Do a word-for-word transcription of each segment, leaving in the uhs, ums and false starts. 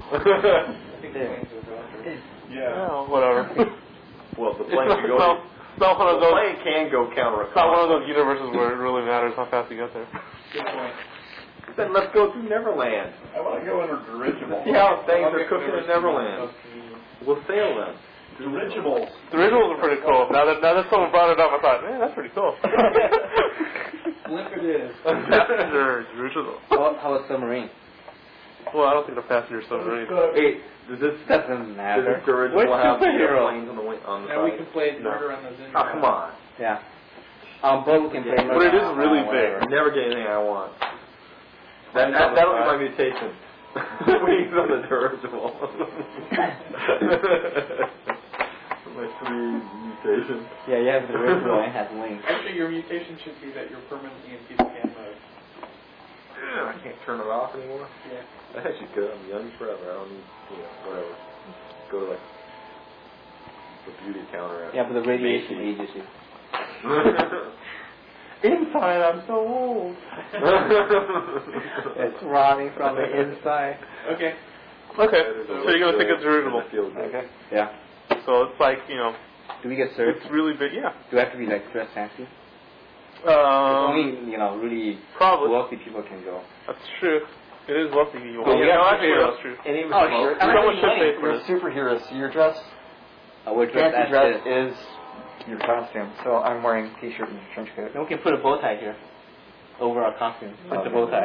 I think the planes will go after. Yeah. Oh, whatever. Well, the plane can go. It's not, it's not one of the those. plane can go counter. It's not one of those universes where it really matters how fast you get there. Good point. Then let's go to Neverland. I want to go in a dirigible. See how things are cooking in Neverland. We'll sail them. Dirigibles. The originals are pretty cool. Now that now that someone brought it up, I thought, man, that's pretty cool. Blimp it is. Passenger dirigible. How, how about submarine? Well, I don't think the passenger submarine. Hey, does this Doesn't matter. Does this dirigible We're have superheroes. planes on the wing, on the Now we side? can play No. murder on the Zen. Oh, come on. Yeah. Um, but we can play. But it is uh, really whatever. I never get anything I want. That, Planes that, on the that'll be side. my mutation. Wings on the dirigible. My three mutations. Yeah, you have the original and it has wings. Actually, your mutation should be that you're permanently in peace cam mode. I can't turn it off anymore. Yeah. I actually could. I'm young forever. I don't need, you know, whatever. Go to like the beauty counter. At Yeah, but the radiation ages you. Inside, I'm so old. It's rotting from the inside. Okay. Okay, so you're gonna think it's dirigible. Okay. Yeah. So it's like, you know, Do we get served? it's really big. Yeah. Do we have to be like dressed fancy? Um, Only, you know, really probably. wealthy people can go. That's true. It is wealthy. You Well, yeah, yeah, no, actually, superheroes. that's true. Any Oh, sure. I mean, Someone should pay for you're this. superheroes. So your dress, Uh, we're dressed fancy as dress this. is your costume. So I'm wearing a t-shirt and a trench coat. Then we can put a bow tie here over our costume. With the bow tie.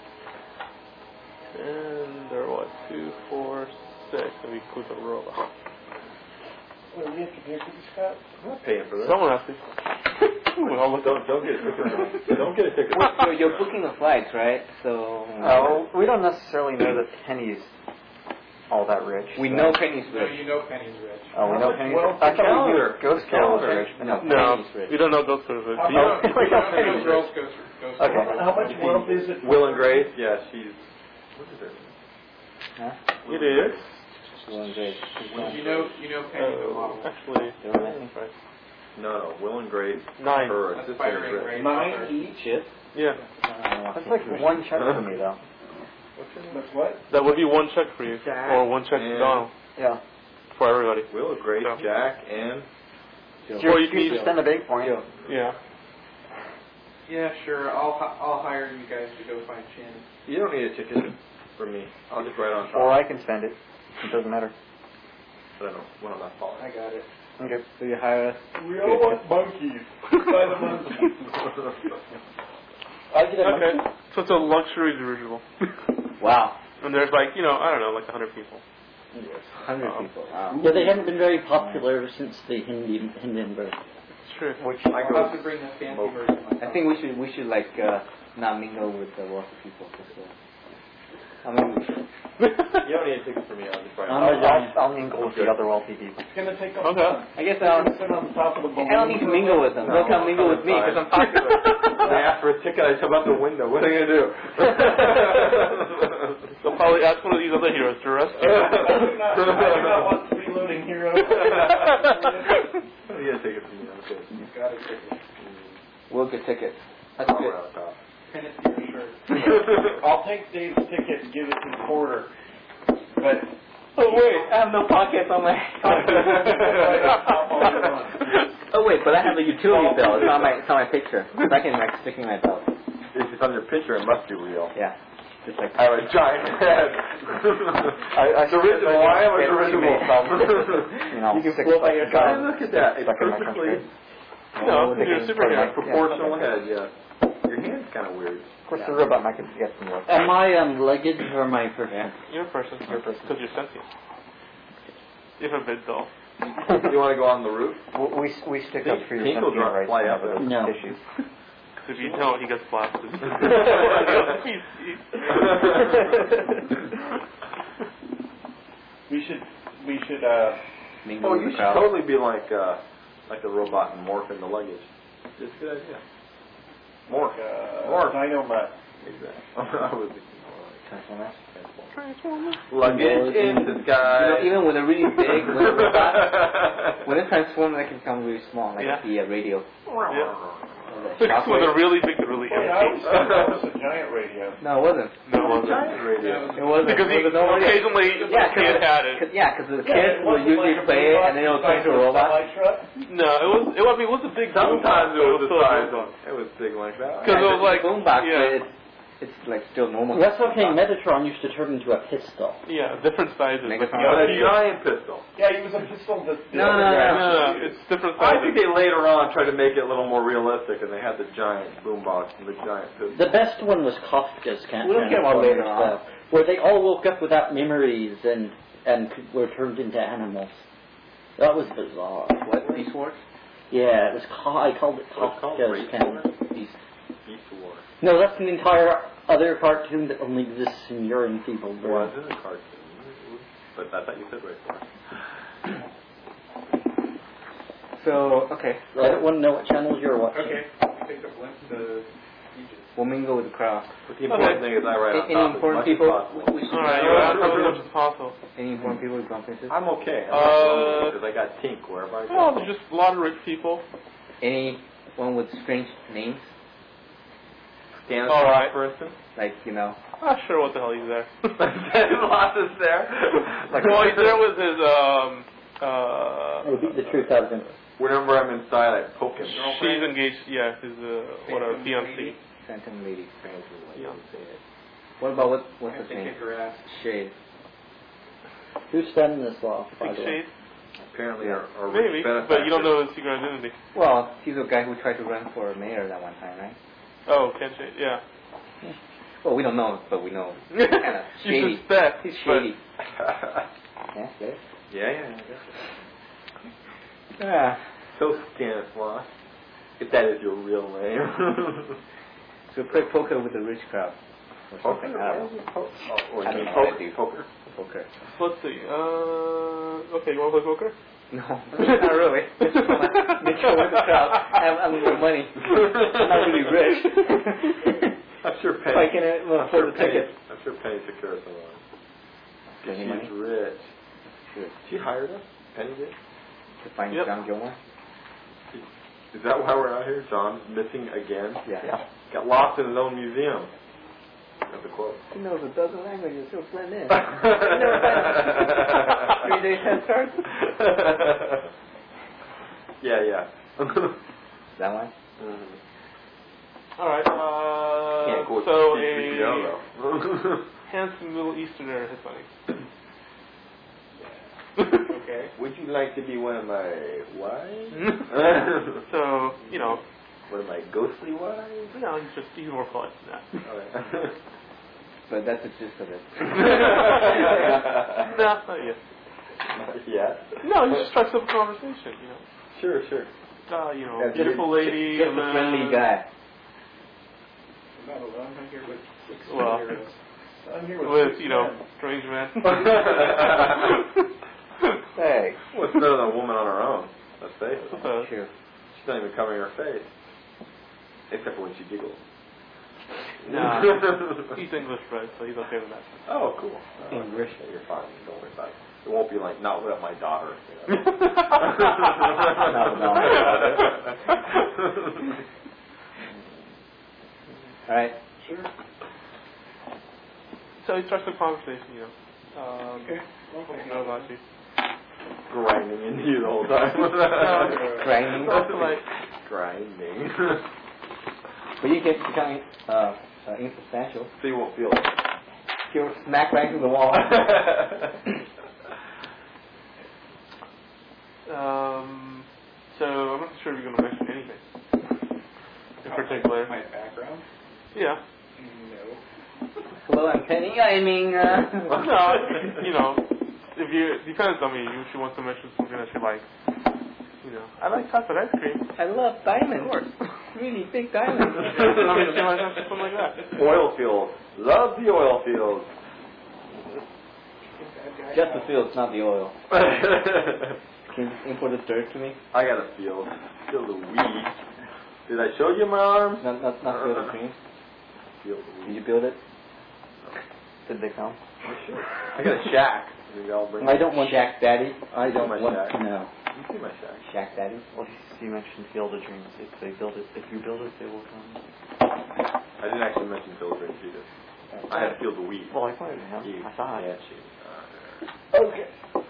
And there are what? Two, four, six. And we include the robot. Well, we have to pay for this, Scott? I'm not paying for this. Someone has to. We all look Don't, don't get a ticket. Don't get a ticket. Well, you're, you're booking the flights, right? So Oh, we don't necessarily know that Penny's all that rich. we so- know Penny's No, rich. you know Penny's rich. Oh, we know Penny's Well, rich. I thought we calendar. knew Ghost Calendar rich, but no. No, Penny's rich. we don't know Ghost Stories. How Do you much- know? You don't know girls go go Okay. How much wealth is it? Will and Grace? Yeah, she's. What is her name? Huh? It is. Will and Grace. You know, you know Penny the Uh, model. actually, They're on that. right. No, no. Will and Grace. Nine. Her assistant is Aspiring rich. race. Nine each? Shit. Yeah, That's like one check for me, though. That's what? that would be one check for you, Jack or one check to and- Donald Yeah. for everybody. Will, Grace, Yeah. Jack, and. It's Or your you can excuse to use- spend a big point. Yeah. Yeah, sure. I'll hi- I'll hire you guys to go find Chin. You don't need a ticket from me. I'll just write on top. Or I can spend it. It doesn't matter. I don't know when I'm not I following. got it. Okay. So you hire us. We all want monkeys. Buy the monkeys. I get a Okay. So it's a luxury dirigible. Wow. And there's like, you know, I don't know, like a hundred people. Hundred Um, people. Wow. Yeah, they haven't been very popular since the Hindi Hindenburg. It's true. Which I I'll go. have to bring the fancy smoke. version. I think we should we should like uh, not mingle with the wealthy people. Just, uh, I mean, You don't need a ticket from me. I'll just write Um, on I'll, top. I'll, I'll mingle with the other wealthy people. It's going to take up Okay. I guess I'll, sit on top of the balloon. I don't need to mingle with them. They'll come mingle with me because I'm popular. They ask for a ticket. I jump out the window. What are they gonna do? They'll probably ask one of these other heroes to arrest you. I do not, I do not want to be loading heroes. You get a ticket from me. Okay. You got a ticket. We'll get tickets. That's I'll good. write on top. Pin it to your shirt. I'll take Dave's ticket and give it to the porter. But Oh wait, I have no pockets on my. Oh wait, but I have a utility belt. It's on my it's on my picture. I can like stick in my belt. If it's on your picture, it must be real. Yeah. Just like I have a giant head. I, I it's original. I am a original. You know, You can six float by pack yourself. guy Hey, look at that. It's stuck in my perfectly country. No, They you're a can superhero. put my- proportional yeah. head. Yeah. Your hand's kind of weird. Of course, the robot might get some work. Am I um, luggage or my person? You're a person. You're a person. Because you're sentient. You have a big doll. You want to go on the roof? We, we, we stick up for your Pink will sentient drop- rights fly and up other No. issues. Because if you don't, he gets blasted. He's- he's- we should, we should, uh, mingle Oh, with you the should crowd. totally be like uh, like a robot and morph in the luggage. It's a good idea. Morph. uh, Morph. Dynamite. Exactly. I was thinking more like Transformers. Transformers. luggage in You know, disguise. even when they're really big, when they're when they transform, they can become really small, like Yeah. the uh, radio. Yeah. With a really big, really Wait, I empty. always thought that was a giant radio. No, it wasn't. No, it wasn't. Giant radio. It wasn't. Because he it was no radio. occasionally Yeah, the kid had it. Cause, yeah, because the Yeah, kids it would wasn't usually like a play it boombox and then it would turn size to a of robot. semi truck. No, it was. It, I mean, it was a big. Sometimes it was the still a size. boombox. It was big like that. Because it was like boombox, yeah. but it's, it's like still normal. That's okay. Metatron used to turn into a pistol. Yeah, different sizes. But Megatron. But a yeah, giant pistol. Yeah, he was a pistol. That No, no, no, no, no, it's different I sizes. think they later on tried to make it a little more realistic, and they had the giant boombox and the giant pistol. The best one was Kafka's Can't We'll get one later on. where they all woke up without memories and and could- were turned into animals. That was bizarre. What? Beast Wars? Yeah, it was. Ka- I called it What's it called? Kafka's Race Can't. Beast. Beast War. No, that's an entire other cartoon that only exists in your and people. Was it a cartoon? But I thought you said Race War. So, okay. I don't want to know what channels you're watching. Okay. Take the blimp to Egypt. We'll mingle with the crowd. But the important thing is I write on Any top as important much people? as possible. We should All right, know. you're asking as much as possible. Any important people with conferences? I'm okay. I'm Uh, because I got Tink wherever I go. Well, there's just a lot of rich people. Anyone with strange names? Stanislav, All right. for instance. Like, you know. Not sure what the hell he's there. Stanislav is there. Like, well, he's there with his um uh. It'll beat the truth out of him. Whenever I'm inside, I poke him. She's engaged. Yeah, his uh whatever fiancé. Phantom Lady. Yeah. What about, what? what's I his think name? kick her ass. Shade. Who's Stanislav, by Big the way? shade. Apparently, our, our Maybe, rich but you don't benefactor. know his secret identity. Well, he's the guy who tried to run for mayor that one time, right? Oh, Ken Shade. Yeah. Well, we don't know, but we know. Kind of You shady. suspect. He's but- shady. Yeah, good. yeah, yeah, yeah. Yeah. So Stanislav, if that is your real name. So play poker with the rich crowd. Or Poker? something. I don't know. Oh, or I you don't mean know poker? what I do. Poker. Poker. Let's see. Uh, okay, you want to play poker? No, not really. Just wanna make sure with the crowd. I'm, I'm with money. I'm not really rich. I'm sure If I Penny. can uh, I'm afford sure the Penny. ticket. I'm sure Penny took care of someone. Penny money? She's rich. Good. She hired us. Penny did. To find Yep. John Gilmore. Is that why we're out here? John's missing again. Yeah. Got lost in his own museum. That's a quote. He knows a dozen languages. He'll blend in. Never find Three days head start. Yeah, yeah. That one? mm-hmm. All right. Uh, Can't go with so C three P O a though. handsome Middle Easterner has money. Okay. Would you like to be one of my wives? So you know, One of my ghostly wives? no, he's just he's more polite than that. Alright. But that's the gist of it. No, not yet. Yeah. No, he just strikes up a conversation. You know, Sure, sure. uh, you know, That's beautiful just, lady, Just and a then, friendly guy. I'm not alone. I'm here with six Well, heroes. I'm here with, with six you know, men. strange man. Hey. Well, it's better than a woman on her own. Let's face it. Uh, True. She's not even covering her face. Except for when she giggles. Nah, he's English bred, so he's okay with that. Oh, cool. Oh, English. okay, you're fine. Don't worry about it. It won't be like, not without my daughter. You know? Not without my All right. Sure. So he starts the conversation, you know. Um, Okay. I know about you. Grinding into you the whole time. Grinding. Also like, Grinding. But you get becoming uh, uh, insubstantial. So you won't feel it. You'll smack right through the wall. um, so I'm not sure if you're going to mention anything in particular. My background? Yeah. No. Hello, I'm Penny. I mean, uh... No, you know, if you depends on me. If she wants to mention something that she likes, you know, I like chocolate ice cream. I love diamonds. Really big diamonds. I mean, she might have something like that. Oil fields. Love the oil fields. Just the fields, not the oil. Can you import the dirt to me? I got a field. Field of weed. Did I show you my arms? Not, not, not field of dreams. Field of Did weed. you build it? Did they come? Oh, sure. I got a shack. Maybe I'll bring I don't want Shack Daddy. I don't My want shack. to know. You see my shack. Shack Daddy. Well, you mentioned Field of Dreams. If they build it, if you build it, they will come. I didn't actually mention Field of Dreams either. I had Field of Weed. Well, I pointed at him. You- I saw it. Yeah, she. Uh, Okay.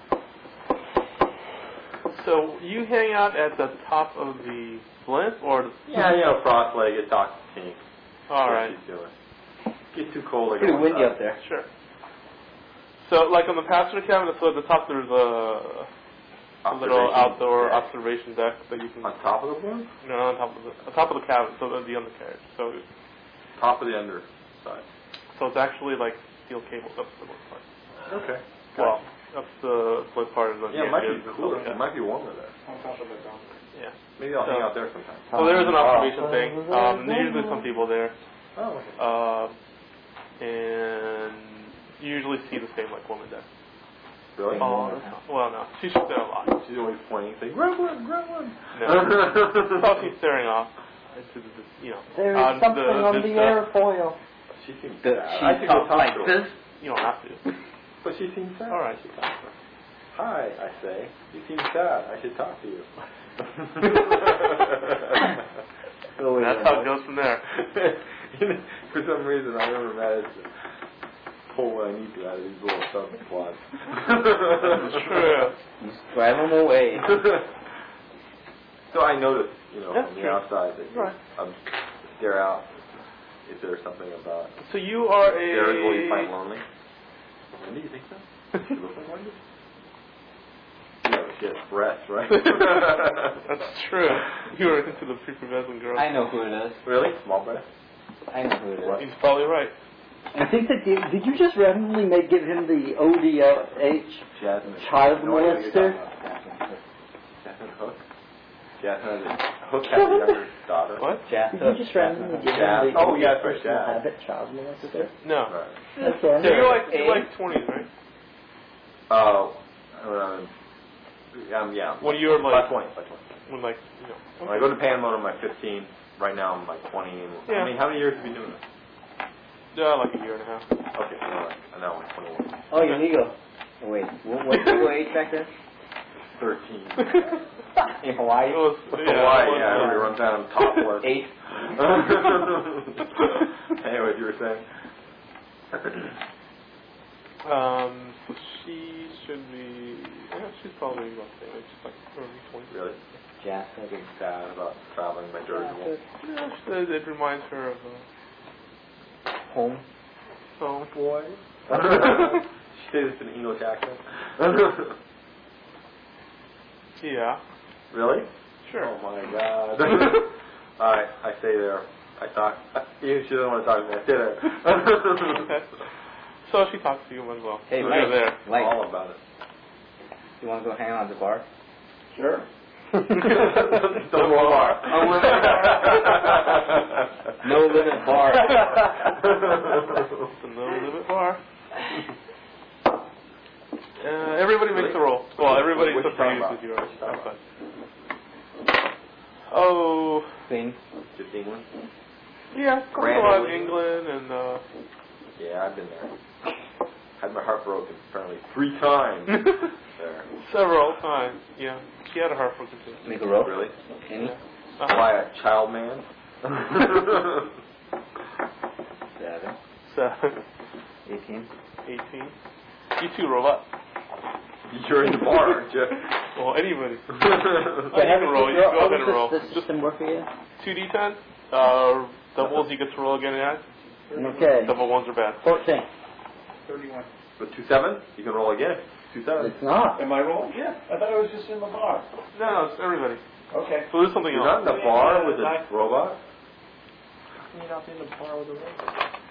So you hang out at the top of the blimp, or yeah, you know, cross-legged, talk to Pink. all what right, she's doing. Get too cold. I Pretty go windy inside. up there. sure. So, like on the passenger cabin, so at the top there's a, a little Observation outdoor deck. observation deck that you can. On top of the blimp? No, on top of the on top of the cabin, so the undercarriage. So, Top of the underside. so it's actually like steel cables up to the blimp part. Okay. Well, up to the blimp part of the Yeah, it might be engines and cooler. stuff like It might be warmer there. On top of the dome. that. Yeah. Maybe I'll So- hang out there sometime. So there's an observation thing. Um, there's usually some people there, Oh, okay. uh, and you usually see the same like woman there. Really? All the time. Well, no, she's there a lot. She's always pointing, saying, grab one, grab one. No, so she's staring off into the, you know, There on is something the, on this the stuff. airfoil. She seems Does sad. she I should go talk talk like to her. this? You don't have to. But she seems sad. All right. I should talk to her. Hi, I say. You seem sad. I should talk to you. Oh, That's yeah. how it goes from there. For some reason, I never managed to pull what I need to out of these little subplots. It's true. Just drive them away. So I noticed, you know, That's on the true. outside that Right. um, stare out. Is there something about So you are staring will you find a. lonely? Wendy, you think so? She looks like Wendy? Yeah, but she has breasts, right? That's true. You were into the prepubescent girl. I know who it is. Really? Small breasts? I know who it is. What? He's probably right. I think that did, did you just randomly make give him the O D L H Jasmine. child No idea what you're molester? talking about. Jasmine Hook. Jasmine has a Hook has a younger daughter. What? Did you just randomly give him Jazz. the Oh, O D L yes, right, personal Jazz. habit child molester? No. Right. Okay. So you're like you're like twenties, right? Oh, uh, um, yeah. When you were By like twenty, by twenty. when like you know. When I go to Panama, I'm like fifteen. Right now, I'm like twenty. And, Yeah. I mean, how many years have you been doing this? Yeah, like a year and a half. Okay, all right. And now I'm twenty-one. Oh, you're legal. Oh, wait, what, what's your age back then? thirteen. In Hawaii? It was, yeah, Hawaii, it was, yeah, uh, everybody runs down on top floor. Eight. Anyway, what you were saying? Um, so she should be. Yeah, she's probably about the same age, she's like early twenties. Really? Jazz. I'm getting sad about traveling by dirigible. Yeah, it, it reminds her of uh, Home. home. Boy. She says it's an English accent. Yeah, Really? sure. Oh my god. Alright, I stay there. I talk. Even she doesn't want to talk to me. I stay there. Okay. So she talks to you as well. Hey, so Mike. you're there. Mike, All about it. you want to go hang out at the bar? Sure. The bar. A limit bar. No limit bar. The no limit bar. Uh, everybody makes a roll. Well, everybody What you except for talking you about? because you're What you talking outside. Oh, Thing. Just England? yeah, quite a lot of England and uh, Yeah, I've been there. Had my heart broken apparently three times there. several times. Yeah, she had a heart broken too. Make a roll. Really? Any? Uh-huh. By a child man? Seven. Seven, eighteen. eighteen. You too, robot. You're in the bar, aren't you? Well, anybody. But You can roll. You can go how ahead and roll. does the Just system work again? two d ten. Uh, doubles you get to roll again and add. Okay. Double ones are bad. Fourteen. thirty-one. With two seven, you can roll again. Two seven. It's not. Am I rolling? Yeah. I thought I was just in the bar. No, no, it's everybody. Okay. So there's something You're not else. in the bar with a Nice. robot? How can you not be in the bar with a robot?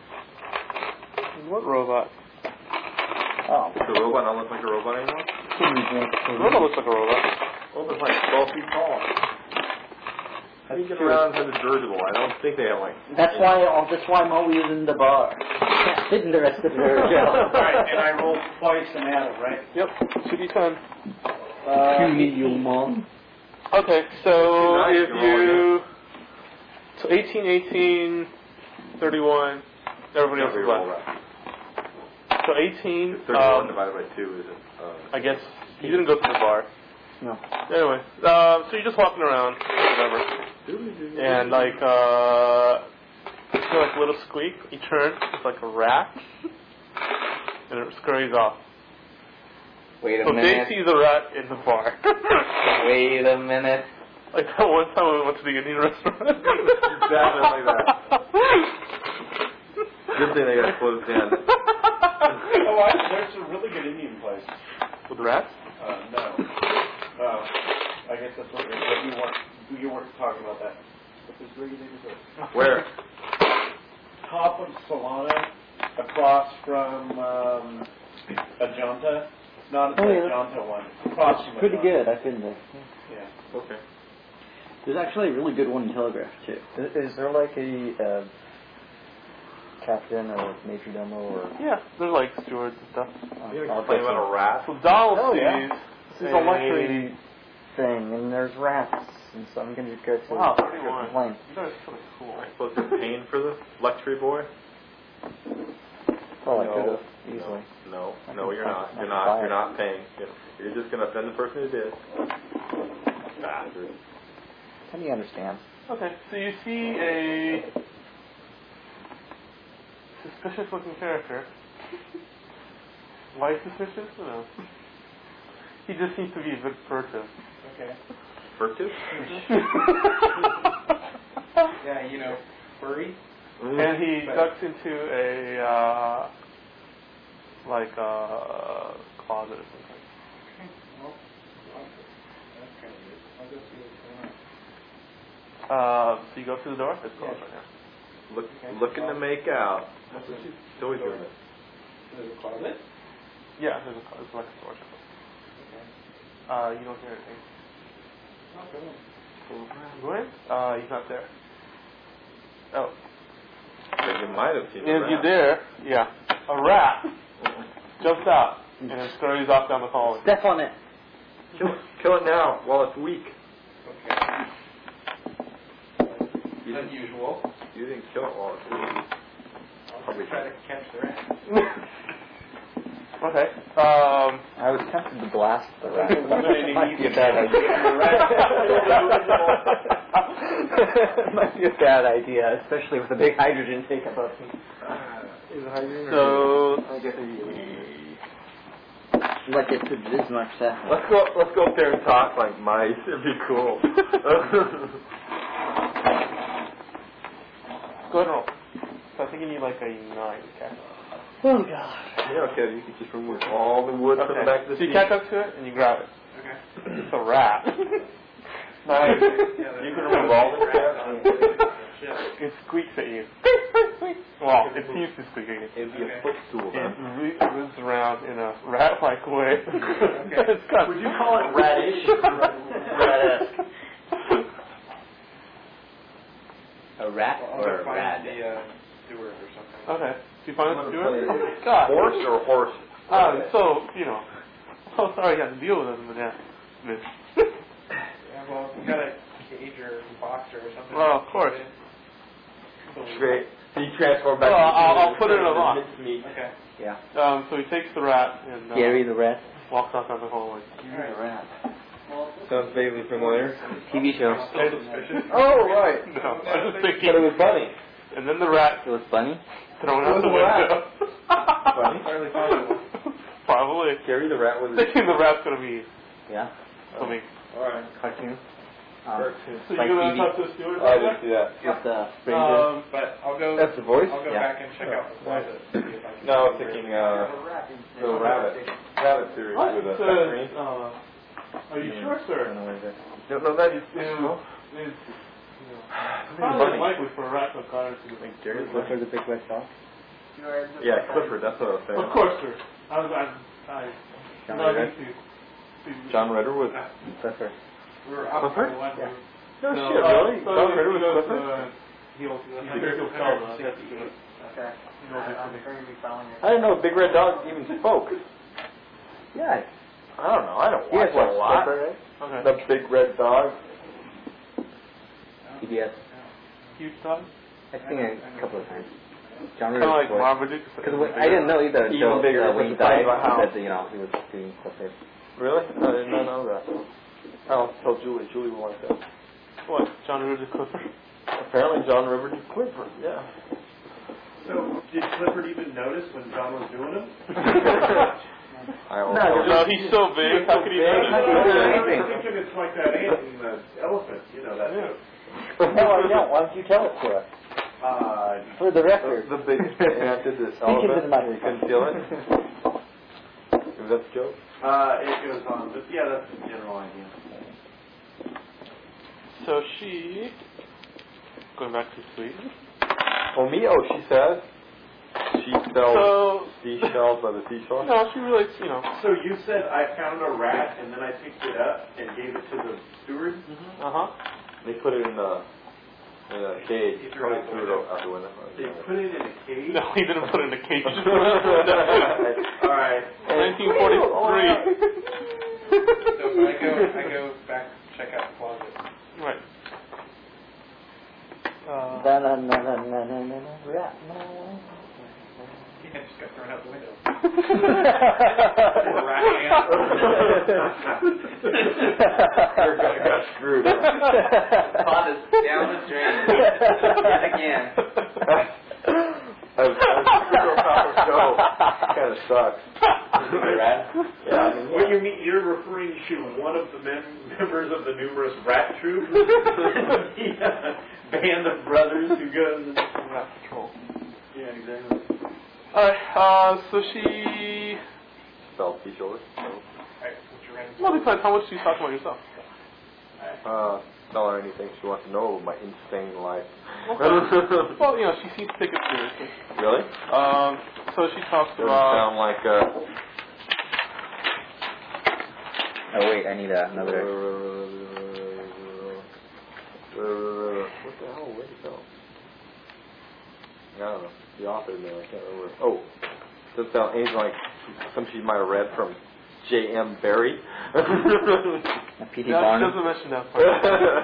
What robot? Oh. Does the robot not look like a robot anymore? Robot looks like a robot. Robot's like twelve feet tall. How do you get around to the dirigible? I don't think they have like... That's why. Oh, that's why I'm always in the bar. Can't sit in the rest of the job. All right, and I rolled twice and added, right? Yep, two d ten. Uh, Puny you mom. Okay, so Nice, if you're rolling you... So eighteen, eighteen, thirty-one, everybody else Every is roll left. that. So eighteen. thirty-one Um, divided by two is, uh, I guess you didn't go to the bar. No. Anyway, uh, so you're just walking around, whatever, and like uh, you hear like a little squeak. You turn, it's like a rat, and it scurries off. Wait a So minute. Dave sees a rat in the bar. Wait a minute. Like that one time we went to the Indian restaurant. Definitely that. Good thing they got closed down. Oh, I, there's a really good Indian place. With rats? Uh, no. Uh, I guess that's what, what you weren't, you weren't talking about that. What's the name of it? Where? Top of Solana, across from um, Ajanta. Not the Oh, yeah. Ajanta one. Across from Pretty Ajanta. good. I've been there. Yeah. Okay. There's actually a really good one in Telegraph too. Is, is there like a uh, captain or major domo or? Yeah, there's like stewards and stuff. Uh, You I'll complain bet about a rat? So Donald Oh, sees yeah. This is a a luxury thing, and there's rats, and so I'm gonna go to Wow, go thirty-one. complain. You guys are so cool. Am I supposed to be paying for the luxury boy? Well, I No. could have easily. No, I no, can you're buy- not. I You're can not. buy You're it. not paying. You're just going to offend the person who did. Bastard. How do you understand? Okay, so you see a suspicious looking character. Why suspicious? I don't know. He just seems to be a bit furtive. Okay. Furtive? Yeah, you know, furry. And he ducks into a, uh, like a closet or something. Well, that's kind of weird. I'll go see what's going on. Uh, so you go through the door? It's closed right now. Look, looking to make out. That's what she's always doing it. There's a closet? Yeah, there's a, it's like a door. Okay. Uh, you don't hear anything. I'll go in. Go in? Uh, he's not there. Oh. But you might have seen If a you're rat. there, yeah, a rat jumps out and then scurries off down the hallway. Step on it. Kill it, kill it now while it's weak. Okay. You didn't, Unusual. you didn't kill it while it's weak. I'll Probably try to catch the rat. Okay. Um, I was tempted to blast the rat. Okay, we're gonna It might be a need- bad idea. It might be a bad idea, especially with a big hydrogen tank above me. so, Like it's a Bismarck set. Let's go. Let's go up there and talk like mice. It'd be cool. go ahead and roll. So I think you need like a nine, okay? Oh god. Yeah, okay. You can just remove all the wood from the back of the So you seat. catch up to it and you grab it. Okay. It's a rat. Nice. You can remove all the crap. It squeaks at you. Well, it seems to squeak at you. It'd be a footstool. It Then. re- moves around in a rat-like way. It's got- Would you call it radish? Rat-esque. A rat I'll or go a find rat? the uh, steward or something. Okay. Do you find the steward? God. Horse or horse? Uh, so, you know. Oh, sorry, I got to deal with him, but yeah. Miss. Yeah, well, you got a cager boxer or something. Well, of course. Great. So you transform back. Well, to I'll- I'll put it in a box. mincemeat. Okay. Yeah. Um, so he takes the rat and uh, Gary the rat. walks off down the hallway. Alright. rat. Sounds vaguely familiar. T V show. Still suspicious. Oh right. No, I was just thinking. But it was funny. And then the rat It was funny. thrown It out was the a rat. window. Funny. Entirely possible. Probably. Gary the rat was. Thinking the rat's gonna be Yeah. something. All right. Cartoon. Um, So like you're gonna T V. talk to the steward? I didn't see that. With the strangers. Um, But I'll go. That's the voice. I'll go Yeah. back and check out the closet. see if I can- No, I was thinking uh, the rabbit, rabbit series what? with a It submarine. says, uh, are you sure, sir? No, no, that is. It's, uh, it's, you know, probably Funny. likely for a rat to have gone into the Think Gary's Clifford the Big Red Dog? Yeah, Clifford. That's what I was saying. Of course, sir. I was, I, I, John no, I Ritter? need to, to- John Ritter was. Clifford. We were out Clifford? for one Yeah. move. No, No, shit, uh, really? so John he Ritter was goes, Clifford. uh, he'll, he'll, he'll tell us. That's good. Okay. He knows it for me. I didn't know a big red dog even spoke. Yeah. I don't know. I don't You watch guys a lot. Clifford, right? Okay. The big red dog. T B S. Huge dog? I've seen it a couple of times. John Kind of like Rivers' voice. Marmaduke. Because I didn't know either Even until bigger, uh, when he it's funny died. about how- He said that, you know, he was doing Clifford. Really? I did not know that. I'll tell Julie. Julie will like that. What? John Rivers Clifford? Apparently John Rivers is Clifford, yeah. So, did Clifford even notice when John was doing them? I also No, No, he's so big. How could he big. notice? I'm thinking it's like that ant and the elephant, you know, that. Yeah. No, I don't. Why don't you tell it to us? Uh, For the record. The big ant did this Speak into the elephant. microphone. You couldn't feel it? Was that the joke? uh, it goes on, but yeah, that's the general idea. So she, going back to sleep. Oh, me? Oh, she says she sells So, seashells by the seashore. no, she relates, you know. So you said I found a rat and then I picked it up and gave it to the steward? Uh huh. They put it in a, in a cage. He threw it out the Probably threw it out the window. They put it in a cage? No, he didn't put it in a cage. Alright. nineteen forty-three. So when I go, I go back to check out the closet. Right. Uh, Na na na na na na na na. Rat. Na, na, na. Yeah, it just got thrown out the window. Poor rat ant. You're gonna get screwed. Pond is down the drain yet again. I was I go. Kind of sucks. Yeah, I mean, What you mean, you're referring to one of the mem- members of the numerous rat troop? Yeah. Band of brothers who goes... rat patrol. Yeah, exactly. Alright, uh, so she, Spelled seashore. Alright, what's your random? well, depends. How much do you talk about yourself? Uh, tell her anything she wants to know about my insane life. Okay. Well, you know, she seems to take it seriously. Really? Um, so she talks Doesn't about. sound like uh. Oh wait, I need uh, another. What the hell? Where'd it go? I don't know. The author name, I can't remember. Oh, doesn't sound anything like some she might have read from J M Barrie. P T Yeah, she Barnum. doesn't mention that part.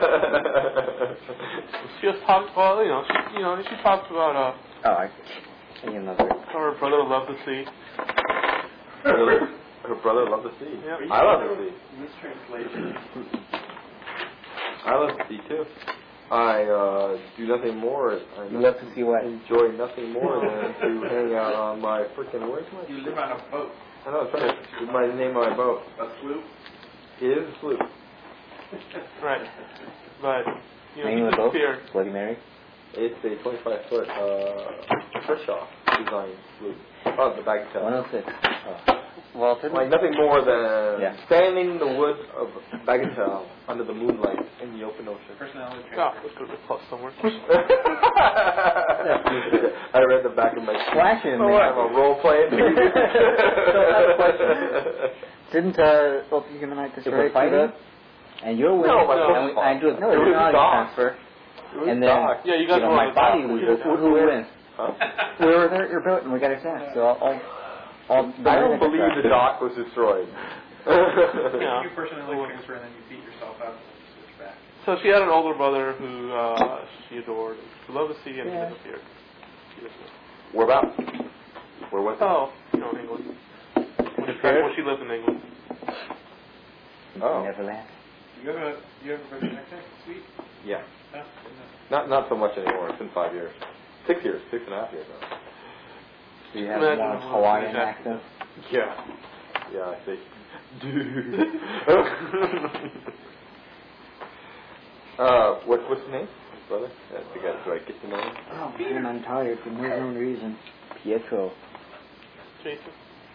She just talks about, you know, she, you know, she talks about uh, Oh, I I need another. how her brother loved the sea. Really? Her brother loved the sea. Yep. I love the sea. Mistranslation. I love the sea too. I uh, do nothing more. I You love to see what? enjoy nothing more than to hang out on my freaking. Where's my? You live on a boat. I know. I'm trying to. It's my name on my boat. A sloop? It is a sloop. Right. But, you know, Name he of the boat? disappeared. Bloody Mary. It's a twenty-five foot uh, Kershaw design sloop. Oh, the bagatelle. one oh six. Oh. Walter. Like nothing more than Yeah. standing in the woods of Bagatelle under the moonlight in the open ocean. Personality trait. Oh, let's go to the plus somewhere. I read the back of my Flashing in Oh, there. I'm a role playing. So I have a question. Didn't uh, Ultra Humanite If destroy we're it fighting, and you're winning, No, my and, we, boat's and I do a No, it was personality Doc. transfer, It was and then Doc. Yeah, you guys know, were my on the body top. loses. Who, who wins? Huh? We were there at your boat, and we got attacked. So I'll, I'll, I'll I don't believe the dock was destroyed. Yeah. You personally transfer and then you beat yourself up and then switch back. So she had an older brother who uh, she adored. She loved the sea and Yeah. he disappeared. She disappeared. Whereabouts? Where was it? Oh, you know, England. When she, when she lived in England. Oh. Neverland. You have a, you have a Virgin accent? Sweet. Yeah. Huh? Not not so much anymore. It's been five years. Six years. Six and a half years now. Do you have Imagine more what Hawaiian we had. accent? Yeah. Yeah, I see. Dude. uh, what, what's his name? His brother? That's the guy. Do I get the name? Oh man, I'm tired for no known reason. Pietro. Jason.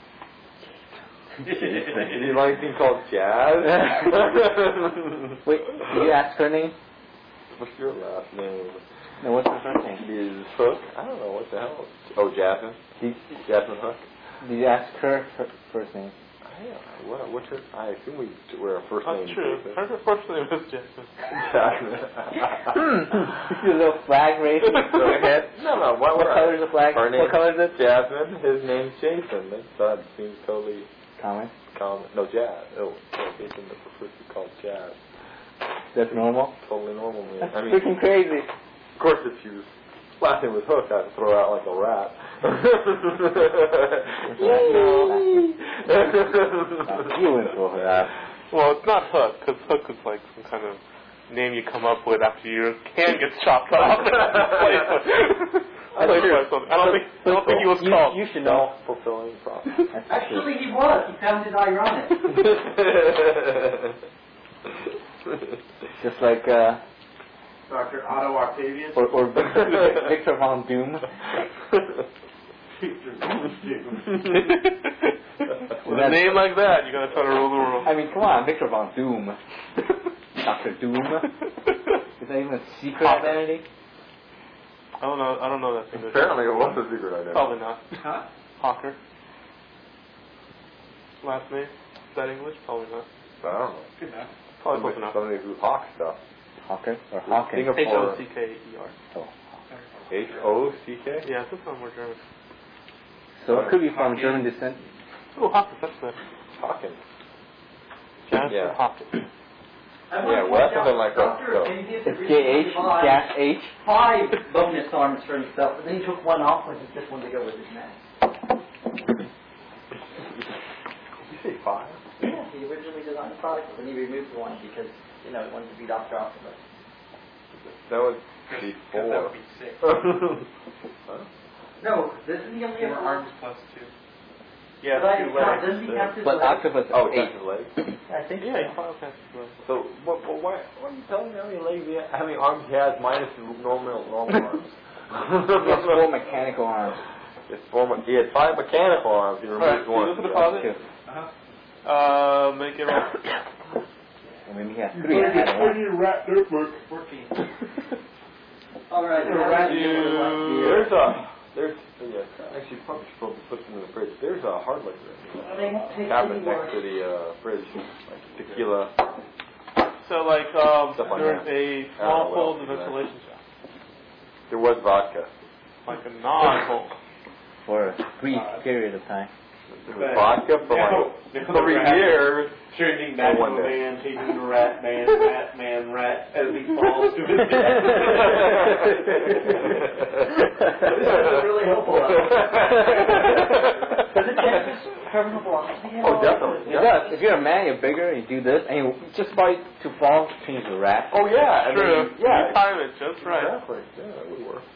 Did you like anything called Jazz? Wait, did you ask her name? What's your last name? No, what's her first name? Is Hook? I don't know what the hell. Oh, Jasmine. Did, Jasmine Hook. did you ask her her first name? I don't know. What, what's her? I assume we were a first That's name. true. basis. Her first name was Jason. Jasmine. Hmm. Your little flag race. Go ahead. No, no. What, What color is the flag? Her What name's color is it? Jasmine. His name's Jason. That, that seems totally Common. common. No, Jazz. Oh, no, Jason that prefers to be called Jazz. That's normal. Totally normal, man. That's I mean, freaking crazy. of course it's used last name was Hook, I'd throw out like a rat. You went for that. Well, it's not Hook, because Hook is like some kind of name you come up with after your can gets chopped off. I don't think. I don't think he was you, called. You should know. Fulfilling prophecy. Actually, he was. He sounded ironic. Just like, uh, Doctor Otto Octavius. or, or Victor, Victor Von Doom. Victor Von Doom. With a name like that, you gotta try to rule the world. I mean, come on, Victor Von Doom. Doctor Doom. Is that even a secret identity? I don't know. I don't know that thing. Apparently it was a secret identity. Probably not. Huh? Hawker. Last name? Is that English? Probably not. I don't know. Good enough. Probably close Somebody, enough. somebody who hawks stuff. Hawker? Or Hawking? H O C K E R. Oh. H O C K? Yeah, this sounds more German. So it could be from German descent. Oh, Hawkins, that's the Hawkins. Jasper Yeah. Hawkins. Yeah, well, that's something like that. So. It's J H dash H. Five bonus arms for himself, but then he took one off and he just wanted to go with his mask. Did you say five? Yeah, he originally designed the product, but then he removed one because, you know, he wanted to be Doctor Octopus. That would be Because that four. would be six. Huh? No, doesn't he only have Four one? arms plus two. Yeah, But I- two no, legs. doesn't he have his But legs? octopus Oh, eight. eight legs. I think Yeah, so. you probably have two legs. So, but, but why, why are you telling me how many legs he has, how many arms he has minus the normal, normal arms? He has four mechanical arms. It's four, me- he had five mechanical arms, he removed Alright, one. look at the Yeah, deposit. two. Uh-huh. Uh, make it roll. Well, maybe he has three. I had one. rat notebook. Fourteen. All right. You- There's a, there's, yeah, actually probably should probably put them in the fridge. There's a hard liquor They won't take cabinet any more. next to the uh, fridge, like tequila. So, like, um, Stuff like there's that. a I small don't know hole what in the else is ventilation shaft. There was vodka. Like a non-hole. For a brief period of time. There was vodka for No, like no, three rat. years. Turning back Oh, to one a day. man, taking the rat man, rat man, rat, as he falls to his death. This isn't really helpful. Does it have this terminal velocity? Oh, definitely. It does. If you're a man, you're bigger, and you do this, and you just by to fall, change the rat. Oh yeah, and True. then- yeah, You time it just right. exactly. Yeah, that would work.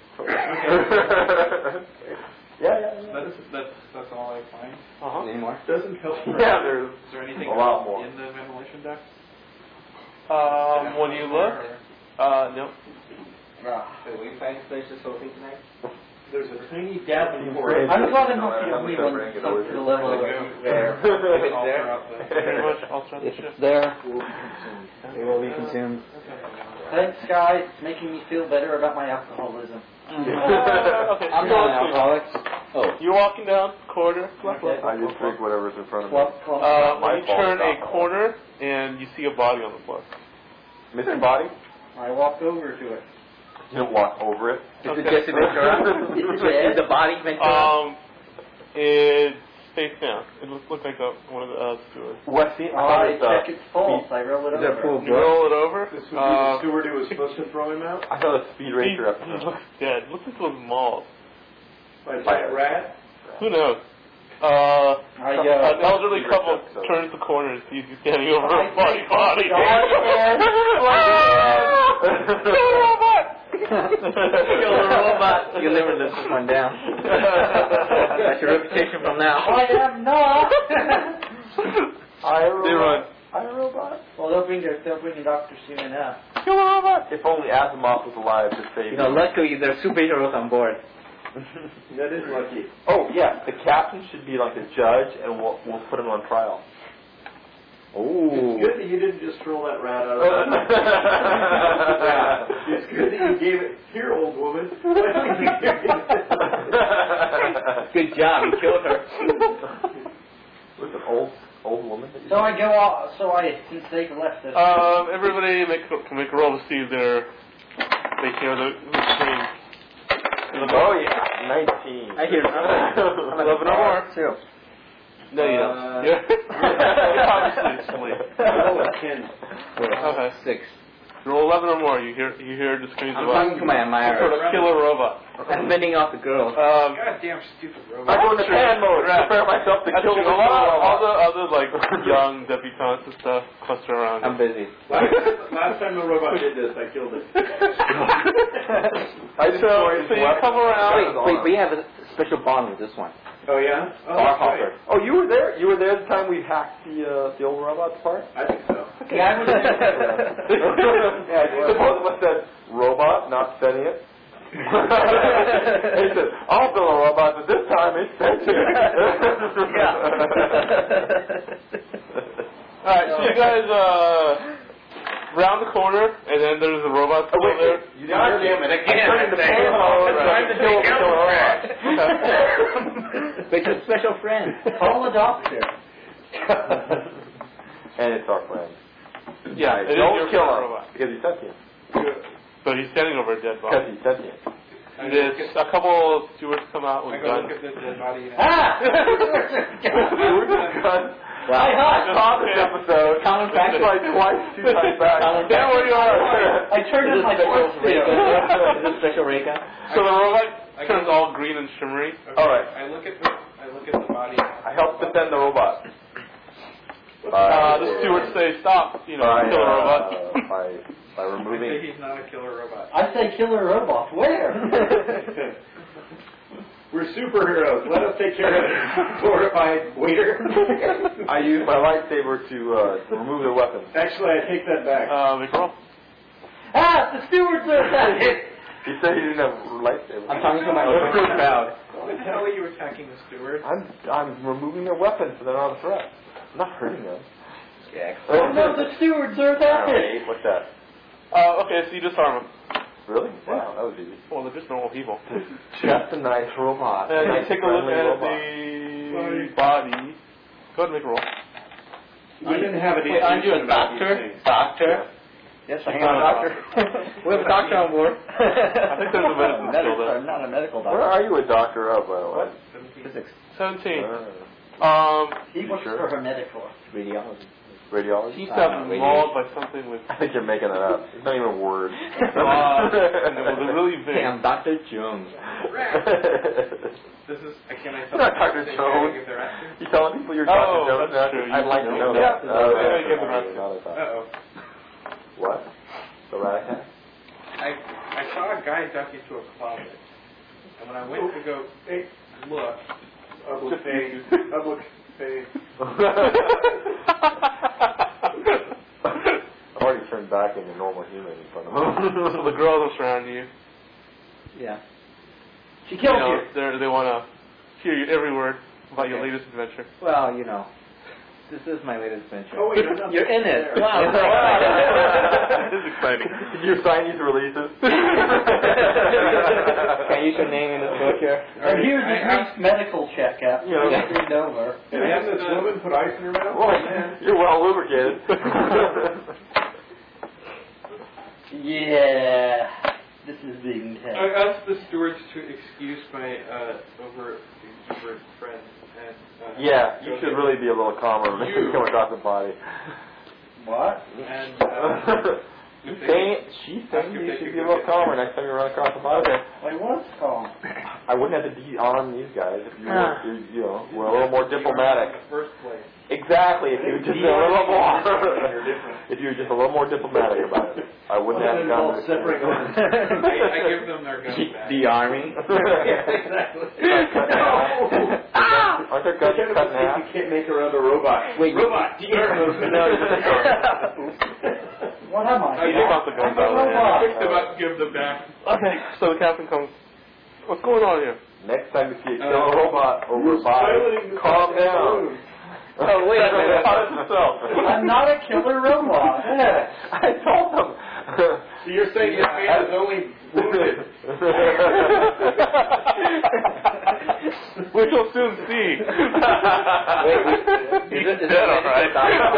yeah, yeah, yeah. That's, that's, that's all I find. Uh-huh. Any more? Doesn't help. Yeah, there's Is there anything a lot else more. in the ventilation duct? Um, when you look, uh, no. So we find space this whole thing tonight? There's a tiny gap in the Fridge. I'm glad I'm not the No, only I'm one gonna that bring it comes to the level of There. If it's there, Pretty much all throughout the If ship. it's there, it will be consumed. Thanks, guys. It's making me feel better about my alcoholism. Uh, okay, I'm so not an let's see. alcoholic. Oh. You're walking down the corridor. Flip, flip, I flip, just flip. drink whatever's in front of me. Club, club. Uh, My when you fault, turn a not corner and you see a body on the floor. Missing body? I walked over to it. You don't walk over it. Is it Okay. Jesse Ventura? Is it Is dead? the body Ventura? Um, it's face down. It looks, looks like a, one of the uh, stewards. What's the I uh, check its pulse. I roll it Is there over. a pool of You blood? roll it over. This would be Uh, the steward who was supposed to throw him out? I saw the Speed he, Racer he episode. looks dead. Looks like it was mauled. By a giant rat? Who knows? Uh, I, an uh, elderly Secret couple episode. turns the corner and sees you standing over I a body think- body. Kill the robot. You never let this one down. That's your reputation from now. I am not. I They run. I robot. Well, they'll bring their they'll bring the doctor soon enough. Kill the robot. If only Asimov was alive to save You know, me. luckily there's superheroes on board. That is lucky. Oh yeah, the captain should be like a judge, and we'll we'll put him on trial. Oh. It's good that you didn't just throw that rat out of the yeah. It's good that you gave it, here, old woman. Good job, you killed her. With an old old woman. That you So I go off. So I since they left us. Um, everybody make a, can make a roll to see if they're they hear the, the scream. Oh yeah, nineteen. I hear I'm eleven or more. Zero. No, you Uh, don't. Yeah. You're obviously asleep. Oh, ten. Okay. Six. Roll eleven or more. You hear you hear the screams I'm of talking to my some sort admirer. of killer robot. I'm fending off the girls. Um, Goddamn stupid robot. I go into fan mode. Right. Prepare myself to That's kill true. the A lot of all the robot. other like young debutantes and stuff cluster around. I'm it. busy. Last, last time the robot did this, I killed it. I So, destroyed so you weapons. come around. Wait, wait, we have a special bond with this one. Oh yeah? Oh, Bar that's right. hopper. Oh, you were there? You were there the time we hacked the uh, the old robots apart? I think so. Yeah, I was Yeah, the both of us said robot, not sentient. He said, I'll build a robot, but this time it's sentient. Alright, so you guys uh round the corner and then there's a robot still Oh, wait, there. you God damn it, again. I turned the I fan think. mode. It's time to take out the trash. But it's a special friend. Call a doctor. And it's our friend. Yeah, it is Don't your kill killer him, robot. because he's sentient. So he's standing over a dead Because body. he's sentient. And there's a couple stewards come out I with go guns. look at this dead body and Ah! Wow. I saw this episode. Common It's practice. like twice, two times back. Common Damn, where you are. I turned Is on this my special force ray field. gun? Is this special ray gun? So the robot I turns go- all green and shimmery. Okay, All right. I look at the I look at the body. I helped defend the robot. Uh, the stewards say, stop, you know, by, kill a robot. uh, by, by I say removing... he's not a killer robot. I say killer robot. Where? We're superheroes. Let us take care of it. Glorified waiter. I use my lightsaber to uh, remove the weapon. Actually, I take that back. Uh, make a roll. Ah, the stewards are attacking. He said he didn't have a lightsaber. I'm talking to my open crowd. Why the hell are you attacking the steward? I'm, I'm removing their weapons so they're not a threat. I'm not hurting them. Yeah. Oh no, the stewards are attacking. Wait, what's that? Uh, okay, so you disarm them. Really? Wow, that was easy. Well, they're just normal people. Just a nice robot. And nice you take a look friendly at robot. the body. Go ahead and make a roll. We didn't have any. Wait, aren't you a doctor? Doctor? Yes, I am a doctor. We have a doctor on board. I think there's a medicine skill Medical, there. not a medical Where doctor. are you a doctor of, by the way? Physics. seventeen. Uh, Um, He works Sure. for Hermeticor. Radiology. radiology? he's Uh, uh, mauled by something with I think you're making that up. It's not even a word. claws, and it was really big. Hey, I'm Doctor Jones. This is. Can I You're not Doctor Say Jones. if they're acting? You telling people you're Oh, Doctor Jones? that's true. I'd You like to know. know Yeah. that. Oh, Yeah, okay. give them that. Not a thought. Uh oh. What? The rat attack? I I saw a guy duck into a closet, and when I went to go hey, look, public face, public face. I've already turned back into normal human in front of him. So the girls are surrounding you. Yeah. She You killed know, you. they're- they want to hear your every word about your Okay. latest adventure. Well, you know, this is my latest venture. Oh wait, I'm not You're in it. there. Wow. This is exciting. Did you sign these releases? Can you use your name in this book here? And here's I a have- brief medical checkup. You know. Read over. I have this woman put ice in her mouth. Well, you're well lubricated. Yeah. This is being I tested. asked the stewards to excuse my uh, over exuberant friend. And, uh, Yeah, you go should get- really be a little calmer when You. you come across the body. What? And uh, She's saying, she's saying you should be a little calmer next time you run across the body. Wait, what's called? I wouldn't have to de-arm these guys if you were, Ah. you, you know, were a little more diplomatic. in the first place. Exactly, if you were just a little more, You're different. if you were just a little more diplomatic about it, I wouldn't have gone to separate I, I give them their guns back. The army. Exactly. Aren't there guns cut in half? You can't make around a robot. Wait, robot. De-arm those. What am I? You take off the guns I'm a out of there. robot. Pick them up, give them back. Okay, so the captain comes. What's going on here? Next time you see a killer robot over a body, calm down. Oh, wait a minute. I'm not a killer robot. I told them. So you're saying this man is only wounded? We shall soon see. Wait, wait. He's Is it- is dead, it all right.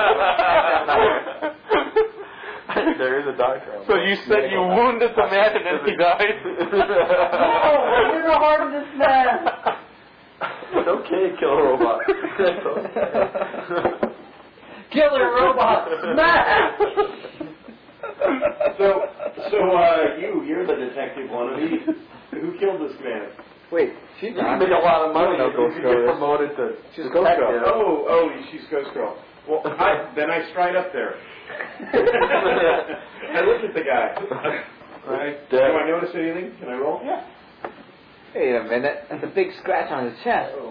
There is a doctor. on So board. you said you wounded the man and then he died? No, I'm in the heart of this man. It's okay, killer robot. Killer robot smash. So So, uh, you, you're the detective wannabe. Who killed this man? Wait, she's You not. make a lot of money No, if Ghost you Girl get is. promoted to She's to Ghost Girl. detective. Oh, oh, she's Ghost Girl. Well, I, then I stride up there. I look at the guy. Right. Do I notice anything? Can I roll? Yeah. Wait a minute. That's a big scratch on his chest. Oh.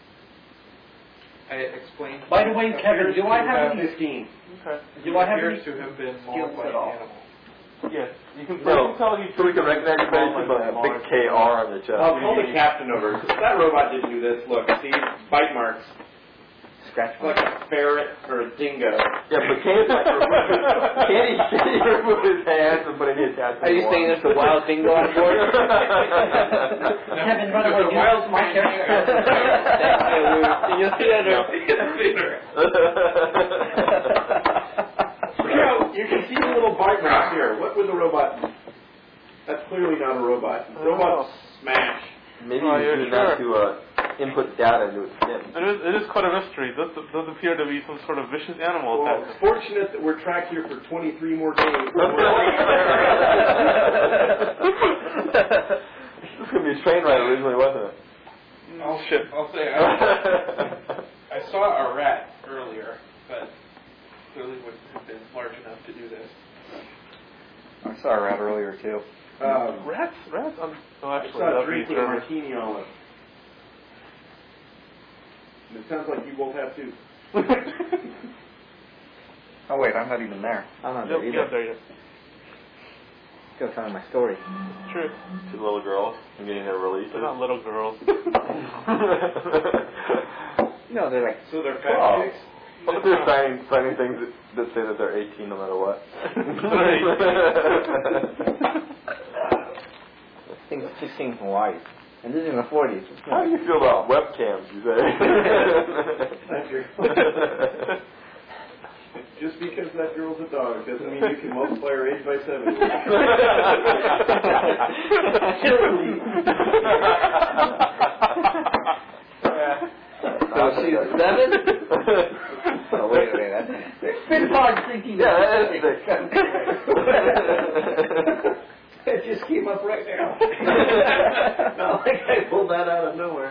I explained. By the way, Kevin, do I have any fifteen? Okay. do I have any appears to have been skills mauled by at all? animals. Yes. You can, No, you can tell you so we can recognize you based on a big K R on the chest. I'll call the captain over. That robot didn't do this. Look, see? Bite marks. Scratch It's like a ferret or a dingo. Yeah, but can't like remove his, can he, can he remove his hands and put any attachments? Are you saying there's a wild dingo on board? Kevin, by the way, do you wild my character? You'll see that. You know, you can see the little bite marks here. What would the robot... That's clearly not a robot. Robots smash. Maybe Oh, he's yeah, doing sure. that to uh, input data into his skin. It is, it is quite a mystery. Does does appear to be some sort of vicious animal Well, attack. it's fortunate that we're trapped here for twenty-three more days. This was going to be a train ride originally, wasn't it? I'll, Shit. I'll say I, I saw a rat earlier, but clearly wouldn't have been large enough to do this. I saw a rat earlier too. Um, Rats? Rats? Um, oh, I actually, saw that'd be drinking a German. martini olive. And it sounds like you both have too. Oh wait, I'm not even there. I'm not Yep, there yeah, either. there you go. Still telling my story. True. Two little girls and getting their releases. They're not little girls. No, they're like So they're fat Oh. chicks? But they're signing, signing things that, that say that they're eighteen no matter what. things sixteen from Hawaii. And this is in the forties. How do you feel about webcams, you say? That's your... Just because that girl's a dog doesn't mean you can multiply her age by seven. So she's seven? Oh, wait, wait, that's It's been hard thinking. Yeah, that is sick. It just came up right now. Not like I pulled that out of nowhere.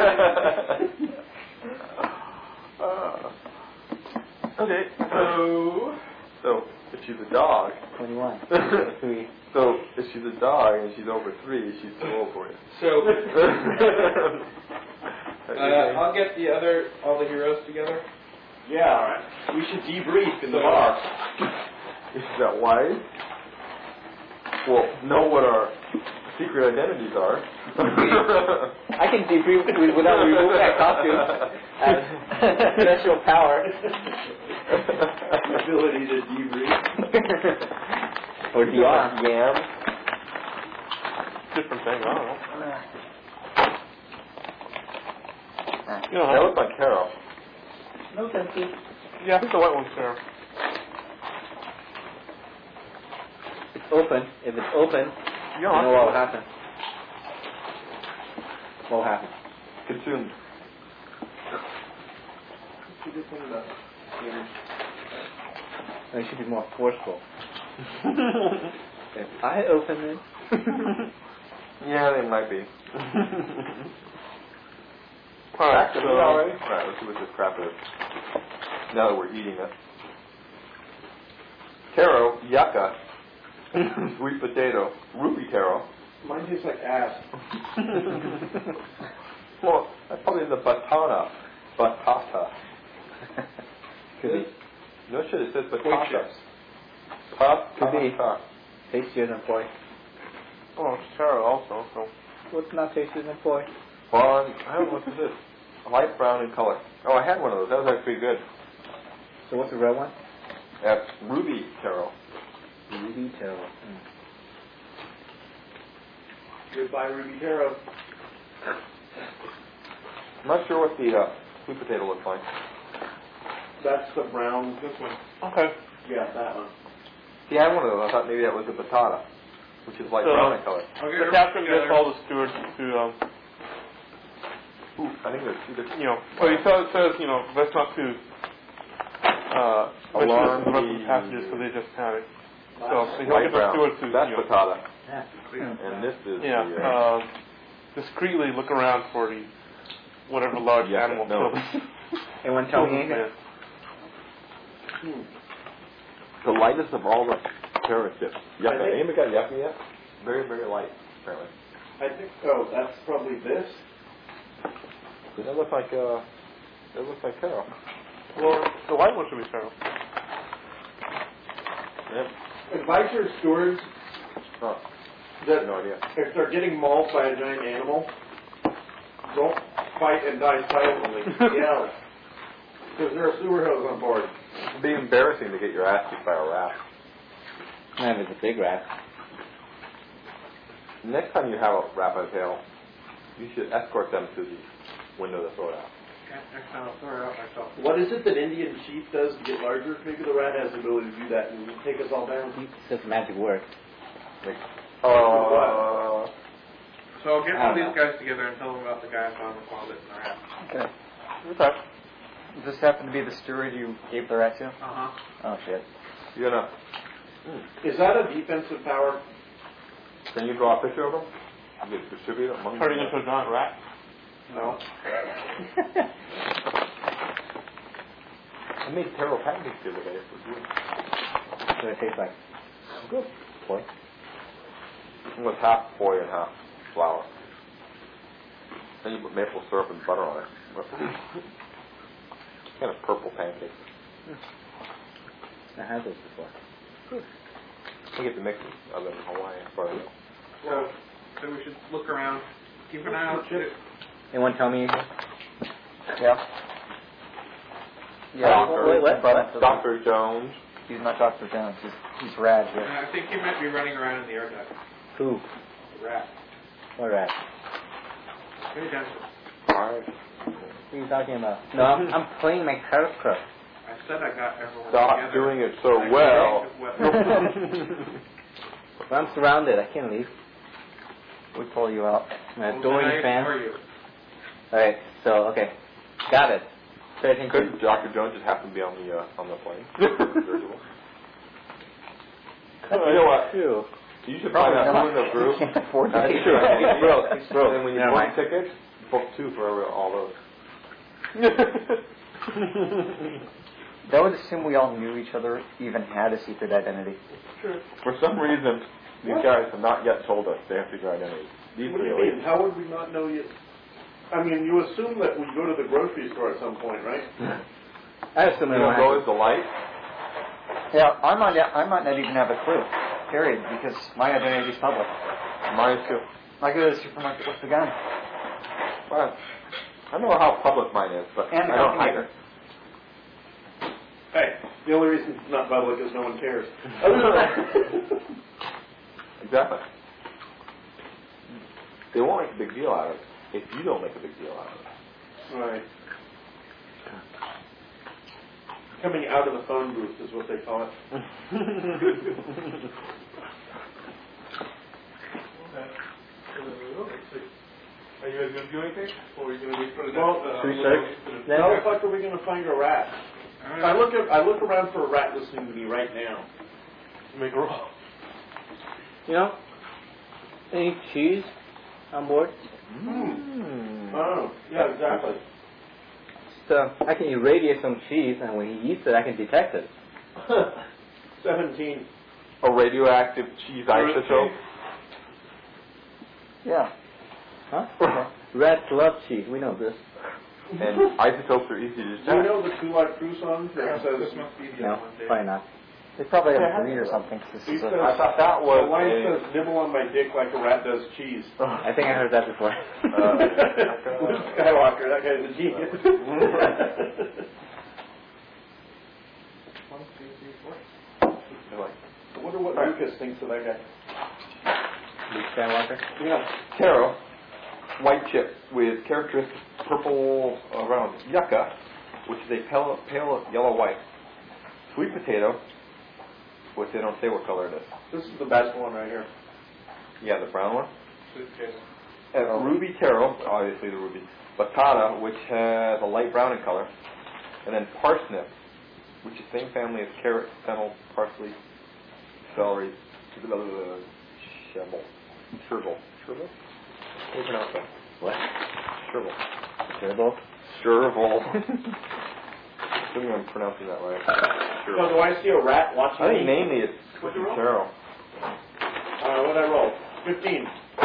Okay, so, so if she's a dog, twenty-one. Three. so if she's a dog and she's over three, she's too old for you. So, uh, I'll get the other, all the heroes together. Yeah, we should debrief in the bar. Is that wise? Well, know what our secret identities are. I can debrief with- without removing that costume. As special power. Ability to debrief. Or D R. Yam. Different thing, I don't know. You That know, looks like Carol. No, thank you. yeah, I think the white one's there. It's open. If it's open, You you know know, what will happen. What will happen? Consumed. It should be more forceful. If I open it, Yeah, they might be. Alright, Actually, so, already? Alright, let's see what this crap is. Now that we're eating it. Taro, yucca, sweet potato, ruby taro. Mine tastes like ass. Well, that's probably the batata. Batata. could be No shit, it says Point batata. chips. Could be. Batata. tastier than poi. oh, it's Taro also, so. What's not tastier than poi? Bon, I don't know what this is. Light brown in color. Oh, I had one of those. That was actually good. So what's the red one? That's ruby taro. Ruby taro. Mm. Goodbye, Ruby Taro. I'm not sure what the uh, sweet potato looks like. That's the brown. This one. Okay. Yeah, that one. See, I had one of those. I thought maybe that was a batata, which is light So- brown in color. Okay, The captain gets all the stewards to, um, Ooh, I think there's two different. you know, so he says, says you know, best not to uh, mention this to the rest of the passengers because they just panic. So, so he'll Light get the brown. steward to, That's you know, patata. Yeah. And this is yeah, the, uh, uh, discreetly look around for the whatever large Yeah, animal no. killed this. Anyone tell killed me this anything? man. the lightest of all the terror chips. Yucca. I think- Anybody got yucca yet? Very, very light, apparently. I think, oh, that's probably this. Doesn't it look like, uh, it looks like Carol. Well, the white one should be feral. Yep. Advise your stewards Huh. that No idea. if they're getting mauled by a giant animal, don't fight and die silently. Yell. Because there are sewer hose on board. It'd be embarrassing to get your ass kicked by a rat. Not if it's a big rat. Next time you have a rat by the tail, you should escort them to the window to throw it out. Next time I'll throw it out myself. What is it that Indian chief does to get larger? Maybe the rat has the ability to do that and take us all down. It's just magic word. Like, uh, So I'll get I all don't these know. guys together and tell them about the guy I found in the closet in their house. Okay. Okay. Does this happen to be the steward you gave the rat to? Uh-huh. Oh, shit. you're gonna, Is that a defensive power? can you draw a picture of them? You can distribute them among Turning into a giant rat. No. I made terrible pancakes the other day. It was good. What does it taste like? Good. Boy. It was half boy and half flour. Then you put maple syrup and butter on it. Kind of purple pancakes. I had those before. I get the mixes of them in Hawaii as far as I know. So, so we should look around, keep an eye out. Anyone tell me anything? Yeah. Yeah. Doctor, Wait, what? What? Doctor Jones. He's not Doctor Jones. He's, he's Rad And here. I think he might be running around in the air duct. Who? The rat. What Rad? Pay attention. Alright. What are you talking about? No, I'm, I'm playing my character. I said I got everyone Stop together. doing it so I well. think it well. I'm surrounded. I can't leave. We pull you out. I'm an Well, adoring then I fan. ignore you. Alright, so, okay. Got it. Pay attention. Could Doctor Jones just happen to be on the uh, on the plane? Dirigible. That's You know what? true. You should find out who in the group. Can't afford Uh, to. you should. He's broke. He's broke. And then when you Never book mind. tickets, book two for all those. That would assume we all knew each other, even had a secret identity. For some reason, these What? guys have not yet told us they have secret identities. These What do are you the mean? elites. How would we not know yet? I mean, you assume that we go to the grocery store at some point, right? I assume You we know, don't go have as the light. Yeah, I might, I might not even have a clue. Period, because my identity is public. Mine too. I go to the supermarket with the gun. Well, I don't know how public mine is, but And the I don't company. hide it. Hey, the only reason it's not public is no one cares. Other than that, Exactly. They won't make a big deal out of it if you don't make a big deal out of it. right. Coming out of the phone booth is what they call it. Are you guys going to do anything? Or are you going to wait for the next... Well, uh, should we window search? to- How the fuck are we going to find a rat? Alright. I look at, I look around for a rat listening to me right now. Make a roll. You know? Any cheese on board? Mm. Oh, yeah, exactly. So I can irradiate some cheese, and when he eats it, I can detect it. Seventeen. A radioactive cheese isotope. Yeah. Huh? Okay. Rats love cheese. We know this. And isotopes are easy to Do you detect. know the Two Live Crew song that says, This must be the No, other one, Dave. probably not. They probably have Yeah, a breed or I- something. 'cause this He is a- says- I thought that the was line a... says, nibble on my dick like a rat does cheese. I think I heard that before. Luke Skywalker, that guy's a genius. One, two, three, four. They're like, I wonder what Lucas thinks of that guy. Luke Skywalker. Yeah. taro, white chip with characteristic purple around yucca, which is a pale, pale yellow white. Sweet potato, which they don't say what color it is. This is the best one right here. Yeah, the brown one. Sweet potato. And ruby taro, obviously the ruby. Batata, which has a light brown in color. And then parsnip, which is the same family as carrot, fennel, parsley. celery. Shrivel. Shrivel. Shrivel? How do you pronounce that? What? Shrivel. Turbo? Shrivel. I think I'm pronouncing that right. So do I see a rat watching I think me? mainly it's What'd you roll? Cheryl. Uh, what did I roll? Fifteen.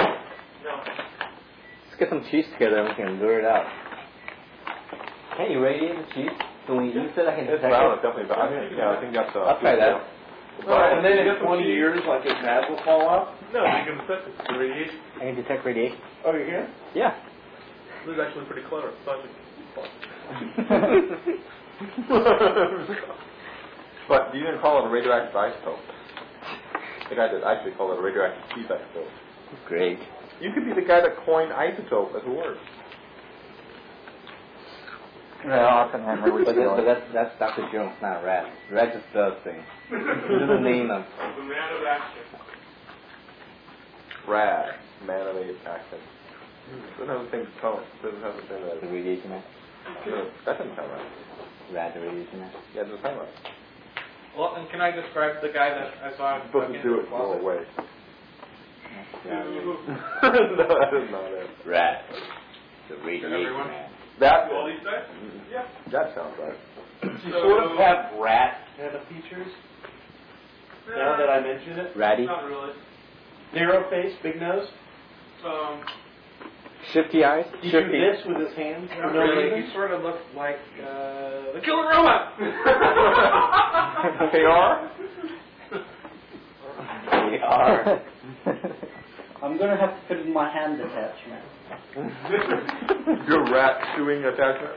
Let's get some cheese together and we can lure it out. Can you radiate the cheese? Can we use it? I can It's detect valid, it. definitely. But I think, yeah, I think that's. Uh, I'll try that. Well, and then in twenty years, like his mask will fall off? No, you can detect it. The radiation. I can detect radiation. Oh, you're here? Yeah. This is actually pretty clever. It's actually- But you didn't call it a radioactive isotope. The guy that actually called it a radioactive cheese isotope. Great. You could be the guy that coined isotope as a word. Yeah, Oppenheimer was But, that, but stealing. that's, that's Doctor Jones, not Rat. Rat just does things. He doesn't name them. The man of action. Rad, man of eight accent. Doesn't have the same tone. Doesn't have the same. The radiation man. No, that doesn't sound right. Rat, the radiation man. Yeah, it doesn't sound right. Well, and can I describe the guy that I saw You're supposed to do it go away. Yeah, no, that is not it. Rat, the radiation Everyone? man. That, All these guys? Yeah. that sounds right. You sort of have rat kind of features. Now that I mention it. Ratty. Not really. Narrow face, big nose. Um, Shifty eyes. He Shifty. do this with his hands. for Not no really. reason. He sort of looked like uh, the killer robot. They are? They are. I'm gonna have to put in my hand attachment. Your rat chewing attachment?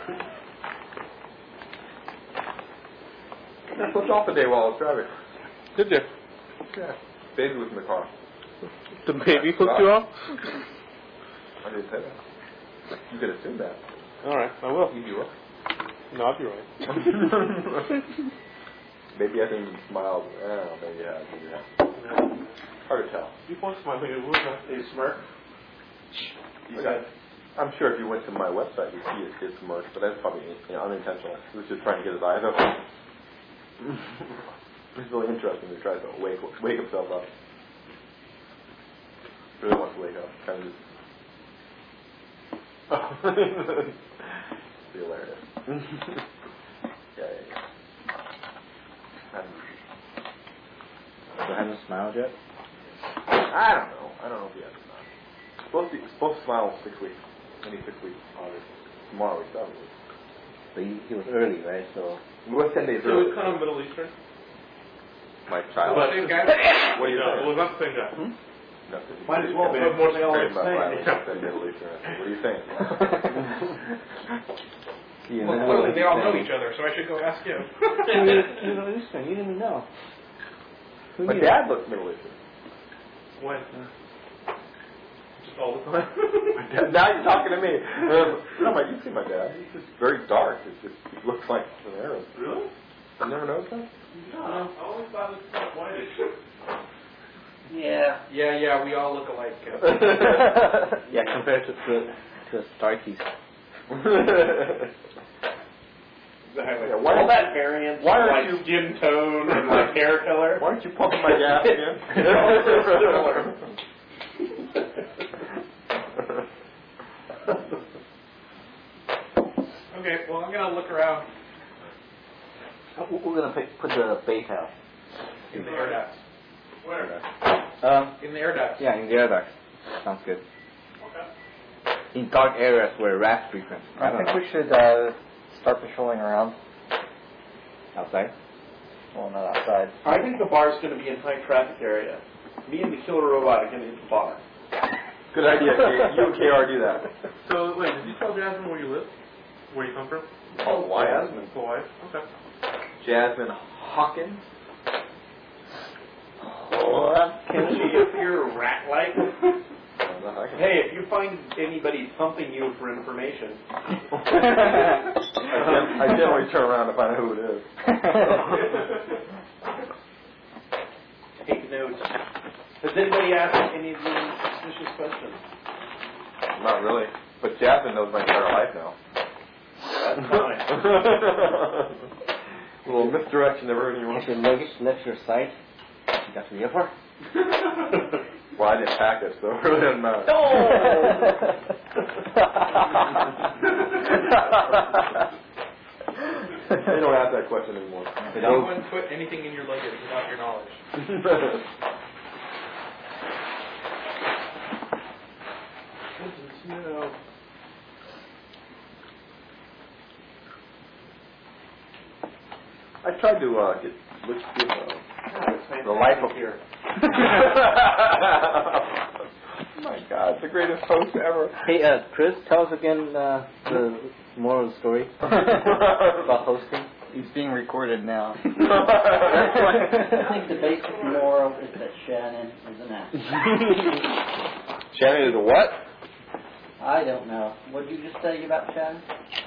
I flipped off the day while I was driving. did you? Yeah. Baby was in the car. The baby flipped you off? I didn't say that. You could assume that. Alright, I will. You do it. No, I'll be right. Maybe I think you smiled. I don't know, maybe yeah, maybe yeah. Hard to tell. You want my baby, what was They smirk. You guys, I'm sure if you went to my website, you'd see it, his smirk, but that's probably you know, unintentional. He was just trying to get his eyes open. It's really interesting to try to wake wake himself up. Really wants to wake up. Kind of just. Be hilarious. yeah, yeah, yeah. Um, So haven't smiled yet? I don't know. I don't know if he has or not. Supposed to, supposed to smile six weeks. Maybe six weeks. August. Tomorrow is seven weeks. But he, he was early, right? So It was ten days it early. was kind of Middle Eastern. My child. But same guy. What do you No, think? it was not the same guy. No, Might as well be. It's More than all Very it's much saying. Middle Eastern, Middle Eastern. What do you think? you Well, clearly they all know each other, so I should go ask him. Middle Eastern, you didn't know. Who My knew? dad looks Middle Eastern. When? Just all the time. My dad- now you're talking to me. Uh, no, my, you see my dad. He's just very dark. It just it looks like an Arab. Really? You never noticed that? No, I always thought it was kind of whitish. Yeah. Yeah, yeah, we all look alike. Uh, Yeah, compared to to, to Starkeys. Exactly. Yeah, why All don't- that variance, why don't like you- skin tone and like hair color. Why aren't you pumping my gas again? They're all so similar. okay, well, I'm going to look around We're gonna pick, put the bait out. in the air ducts. Where? Um, In the air ducts. yeah, in the air ducts. Sounds good. In dark areas where rats frequent. I I don't think know. we should uh, start patrolling around. Outside. Well, not outside. I think the bar's going to be in high traffic area. Me and the killer robot are going to hit the bar. Good idea, K. You and K R do that. So, wait, did you tell Jasmine where you live? Where you come from? Oh, Hawaii. Hawaii. Okay. Jasmine Hawkins. Can she appear rat-like? I can- Hey, if you find anybody thumping you for information, I gen- I generally turn around to find out who it is. take notes. Has anybody asked any of these suspicious questions? Not really. But Jasmine knows my entire life now. That's fine. A little misdirection of everything you want. Has your luggage left your sight? got to the airport. Well, I didn't pack it, so it really doesn't matter. They don't ask that question anymore. No one put anything in your luggage without your knowledge. No. I tried to uh, get look at uh, the life of here. Oh my God, it's the greatest host ever. Hey, uh, Chris, tell us again uh, the moral of the story about hosting. He's being recorded now. That's why- I think the basic moral is that Shannon is an ass. Shannon is a what? I don't know. What did you just say about Shannon?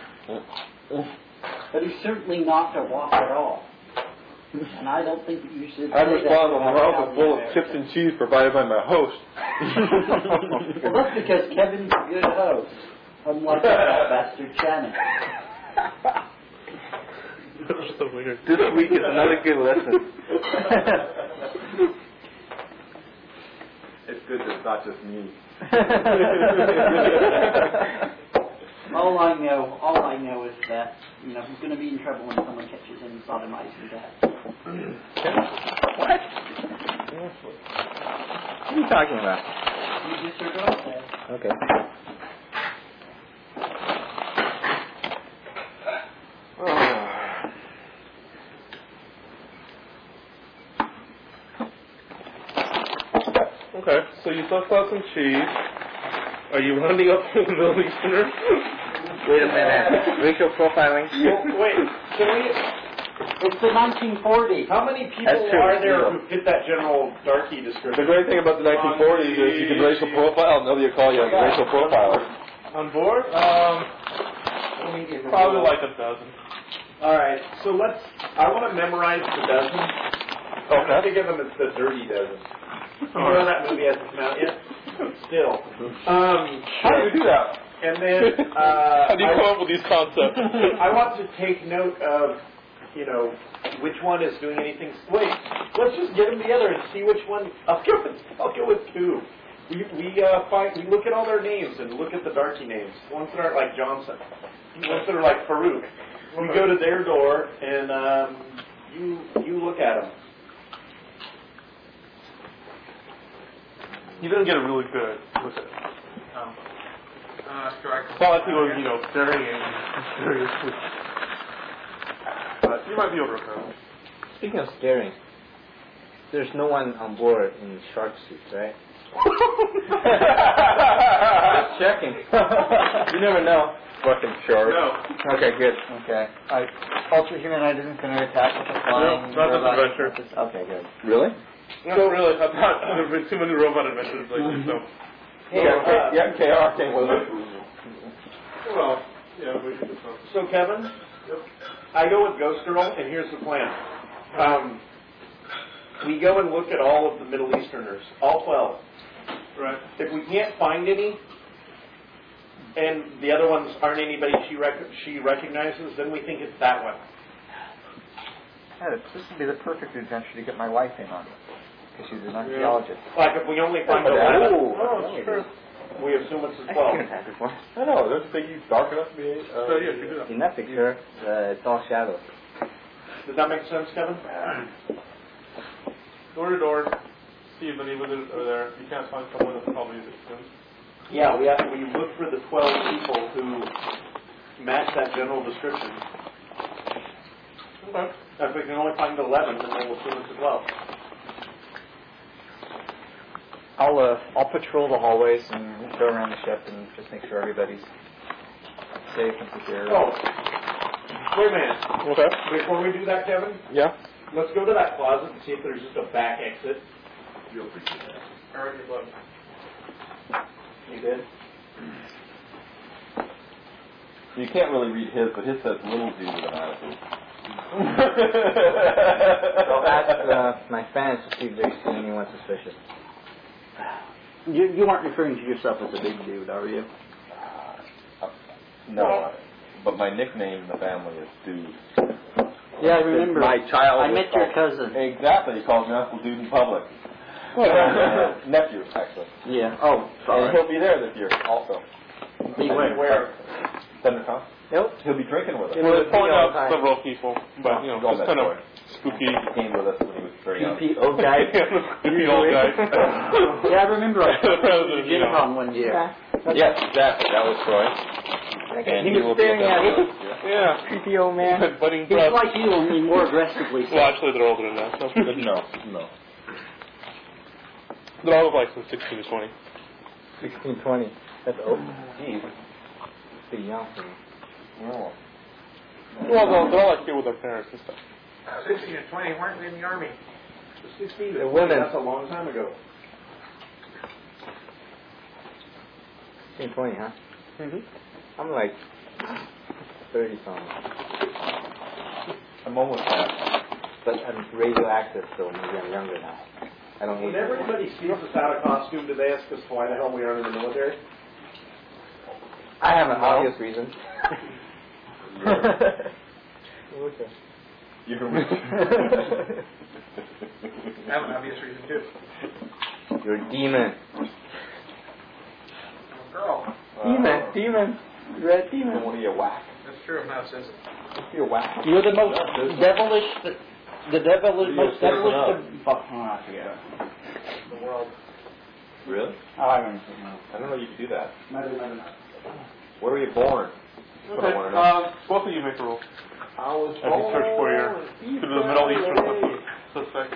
But he's certainly not to walk at all. And I don't think that you should. I'm say that responsible. about My mouth Calvin is full of Harris. chips and cheese provided by my host. Well, that's because Kevin's a good host, unlike that bastard Shannon. That's so weird. This week is another good lesson. It's good that it's not just me. All I know, all I know is that, you know, he's going to be in trouble when someone catches him sodomizing Dad. What? What are you talking about? You just heard what I said. Okay. Okay, so you talked about some cheese. Are you rounding up the Middle Easterners? Wait a minute. Racial profiling. Wait, can we? It's the nineteen forties. How many people That's true. are there who fit that general darky The description? great thing about the nineteen forties is you can racial profile, and nobody will call you a racial profiler. On board? Um, probably like a dozen. All right, so let's. I want to memorize the dozen. I'm going to think of them as the dirty dozen. You know that movie hasn't come out yet. Still. Um, How do you do that? And then uh, How do you I, come up with these concepts? I want to take note of, you know, which one is doing anything. Wait, let's just get them together and see which one. I'll go with, I'll go with two. We we uh, find we look at all their names and look at the darky names. Ones that aren't like Johnson. Ones that are like Farouk. We go to their door and um, you you look at them. You didn't get a really good look at it. Oh. Uh, strike. It's not like he was, you know, staring at you seriously. But you might be able to recover. Speaking of staring, there's no one on board in shark suits, right? Just checking. You never know. Fucking shark. No. Okay, good. Okay. I, Ultra Humanoid isn't going to attack with a flying No, not this robot. adventure. Okay, good. Really? Not really. I've not, there have been too many robot adventures lately, so. Hey, yeah, uh, K- yeah, K R came with it. Well, yeah, we should just So Kevin, I go with Ghost Girl, and here's the plan. Um, we go and look at all of the Middle Easterners, all twelve. Right. If we can't find any, and the other ones aren't anybody she rec- she recognizes, then we think it's that one. Yeah, this would be the perfect adventure to get my wife in on, because she's an archaeologist. Like if we only find eleven, Oh, that's true. we assume it's a I've twelve. seen that before. I know, don't you think he's dark enough to be... Uh, So, yeah, you do that. In that picture, uh, it's all shadows. Does that make sense, Kevin? Door to door, see if any of them are there. If you can't find someone, that's probably the soon. Yeah, we have, we look for the twelve people who match that general description. Okay. If we can only find eleven, then we'll assume it's a twelve. I'll uh, I'll patrol the hallways and go around the ship and just make sure everybody's safe and secure. Oh, wait a minute. Okay. Before we do that, Kevin, Yeah. let's go to that closet and see if there's just a back exit. You'll appreciate that. I already looked. You did? You can't really read his, but his says little dude with an attitude. I'll ask uh, my fans to see if they see anyone suspicious. You, you aren't referring to yourself as a big dude, are you? Uh, no, but my nickname in the family is Dude. Yeah, I remember. My child. I was met your called- cousin. Exactly. He calls me Uncle Dude in public. uh, nephew, actually. Yeah. Oh, sorry. And he'll be there this year also. Be where? Where? Thundercon. Nope. He'll be drinking with us. Well, it's point out several people, but, you know, Oh, just that's kind of right. spooky. He came with us when he was very young. Creepy old guy. Creepy old guy. Yeah, I remember I The president, you Gen know. Con one year. Yes, exactly. That was Troy. And He was will be staring that at this you. year. Yeah. Creepy old man. Budding He's breath. like you, only more aggressively so. Well, actually, they're older than that, so. No, no. They're all like from sixteen to twenty. sixteen, twenty. That's old. Jeez. Pretty young for me. Oh. Well, they're, they're all like here with their parents and stuff. sixteen and twenty weren't in the army. sixteen The to twenty, women. that's a long time ago. sixteen, twenty, huh? Mm-hmm. I'm like thirty something. I'm almost there. But I'm radioactive, so maybe I'm younger now. I don't need Whenever anybody sees us out of costume, do they ask us why the hell we aren't in the military? I have an obvious reason. Okay. You're I have an obvious reason too. You're a demon. I'm a girl. Demon, demon. You're a Don't demon. want to get whacked. That's true. Now it says it. You're whack. You're the most devilish, the, the devilish, You're most stepping devilish. up. de- Fuck, oh, I forget it. The world. Really? Oh, I remember something else. I don't know you could do that. Never, never, never. Where were you born? That's what Okay, I want to know. um, both of you make a roll. I was As you search for your, to the Middle Eastern suspect.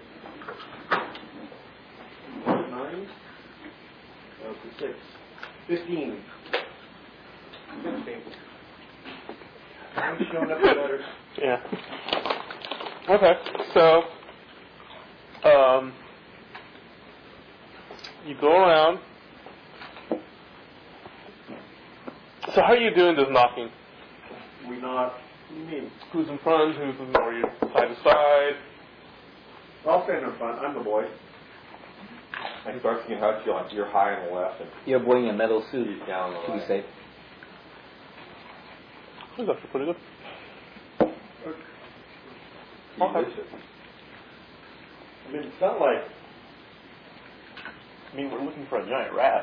Nine. That was the six. Fifteen. Sixteen. I'm showing up the letters. Yeah. Okay, so, um, you go around. So how are you doing this knocking? We not. What do you mean? Who's in front? Who's in, are you side to side? I'll stand in front. I'm the boy. I start seeing how you like you're high on the left and You're wearing a metal suit he's down on the to be right. safe. That's actually pretty good. Okay. I mean, it's not like. I mean, we're looking for a giant rat.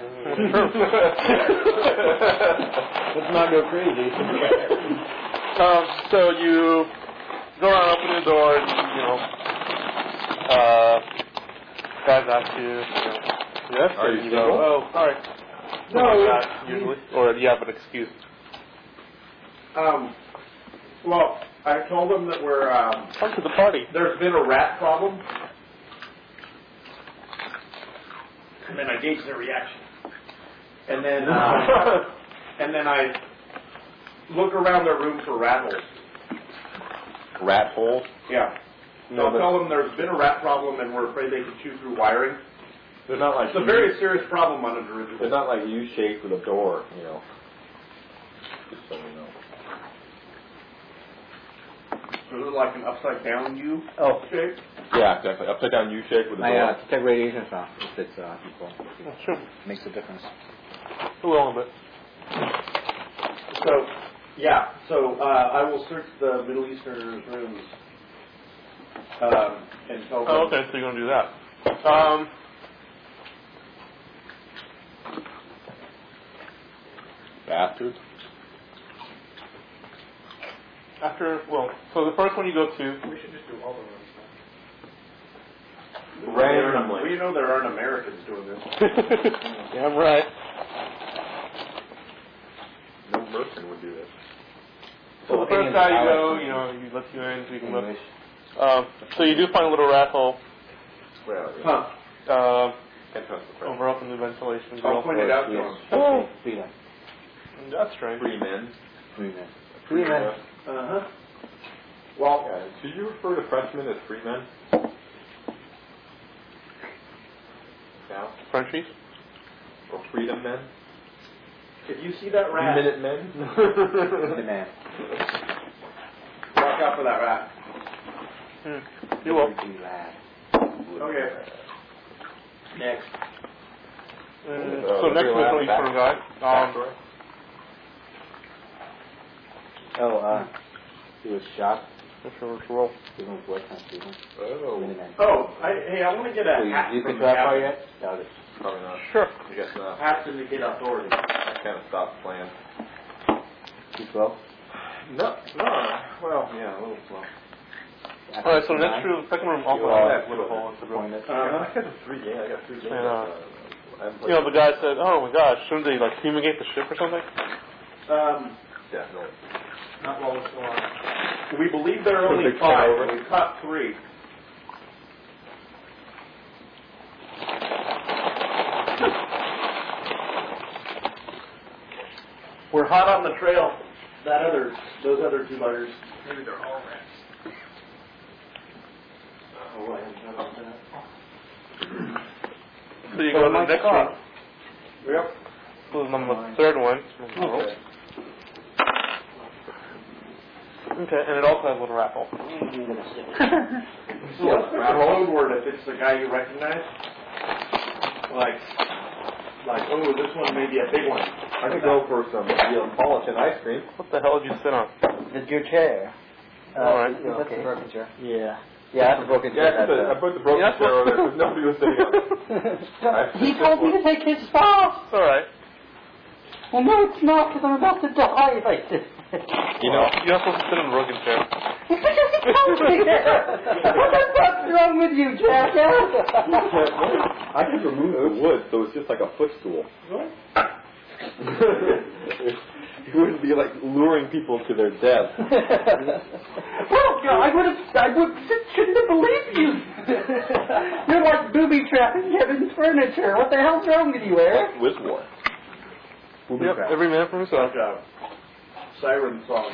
Let's not go crazy. um, so you go around, open the door, and, you know, uh, guys ask you, you know, yes, Are or you you single? go, oh, sorry. No, Something like it's- that, usually, or do you have an excuse? Um. Well, I told them that we're. Um, Come to the party. there's been a rat problem. And then I gauge their reaction. And then, uh, and then I look around their room for rat holes. Rat hole. Yeah. So No, I'll but tell them there's been a rat problem and we're afraid they can chew through wiring. they're not like It's a very serious problem on a dirigible. they're not like U-shaped with a door, you know. Just so you know. Is it like an upside down U Oh, shape? Yeah, exactly. Upside down U-shaped with a my door. uh, detect radiation sound. If it's uh, equal, Yeah, sure. makes a difference. A little bit. So, yeah. So uh, I will search the Middle Eastern rooms um, and tell them. Oh, okay, so you're going to do that. Um, Bastards. after, well, so the first one you go to, We should just do all the rooms. Randomly. Well, you know there aren't Americans doing this. yeah, I'm right. No Merkin would do this. So the first guy you go, you know, he lets you in so you can look. Um, so you do find a little rat hole Well, yeah. Huh. uh, Can't trust the president. over up in the ventilation I'll grill. point it out to Yes. them. Oh. Freedom. That's strange. Free men. Free men. Free men. Uh-huh. Well, Yeah. Did you refer to freshmen as free men? Yeah. Frenchies? Or freedom men? if you see that rat, Minute men? The man. watch out for that rat. Hmm. You will. Liberty lad. Okay. Next. Uh, Uh, so next Liberty Middle Lab, Eastern guy. Um, Backstory? Oh, uh, He was shot. That's reverse roll. Oh. Oh, I, hey, I want to get a So hat you, you from can the try fire captain. yet? Doubt it. Probably not. Sure. I guess not. Has to get authority. I kind of stopped playing. Too slow? No, no. Well, yeah, a little slow. All right, so the next room, second room also You has are that little hole. It's the room. Uh, I got three games. I got three games. And, uh, I haven't You know, played- the guy said, "Oh my gosh, shouldn't they like fumigate the ship or something?" Um, Yeah, no. not while it's on. We believe there are only Big five. turnover. We caught three. We're hot on the trail. That other, those other two buggers. Maybe they're all rats. Oh, I haven't thought about that. So you go to the next room. Yep. So the number third one. Okay. Okay, and it also has a little raffle. So what's the code word if it's the guy you recognize? Like, like, oh, this one may be a big one. I could go for some Neapolitan ice cream. What the hell did you sit on? It's your chair. Uh, All right. That's That's okay. the broken chair. Yeah. Yeah, that's a broken Yeah, chair. I put the, I put the broken Yeah. chair over there because nobody was sitting on it. He told me to take his spot. It's all right. Well, no, it's not, because I'm about to die like this. You know, you're not supposed to sit in a broken chair. Because he told me that. What the fuck's wrong with you, jackass? I could remove the wood, so it's just like a footstool. You wouldn't be like luring people to their death. Well, I would have, I would, shouldn't have believed you. You're like booby trapping Kevin's furniture. What the hell's wrong with you, Eric? Whitmore. Yep, every man for himself. Good job. Siren song.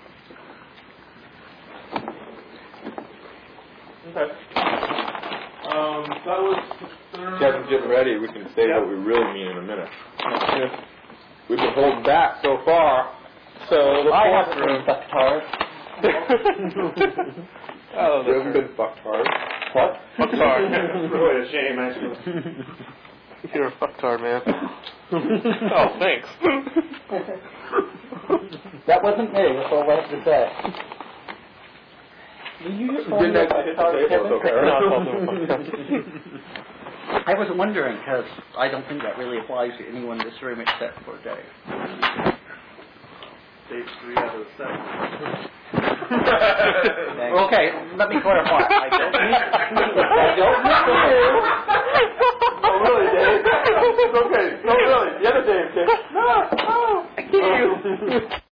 Okay. Um, that was the third. Kevin's getting ready. We can say Yep. what we really mean in a minute. We've been holding back so far. So the I have fourth to room. fuck hard. Oh, You haven't been fucked hard. What? Fucktard. Really a shame, actually. You're a fucktard, man. Oh, thanks. That wasn't me, that's all I have to say. Did you just call me Didn't a actually hit the fucktard, table, Kevin? okay. No, I called him a fucktard. I was wondering, because I don't think that really applies to anyone in this room except for Dave. Dave's three out of seven. Okay, let me clarify. I don't mean, I don't mean to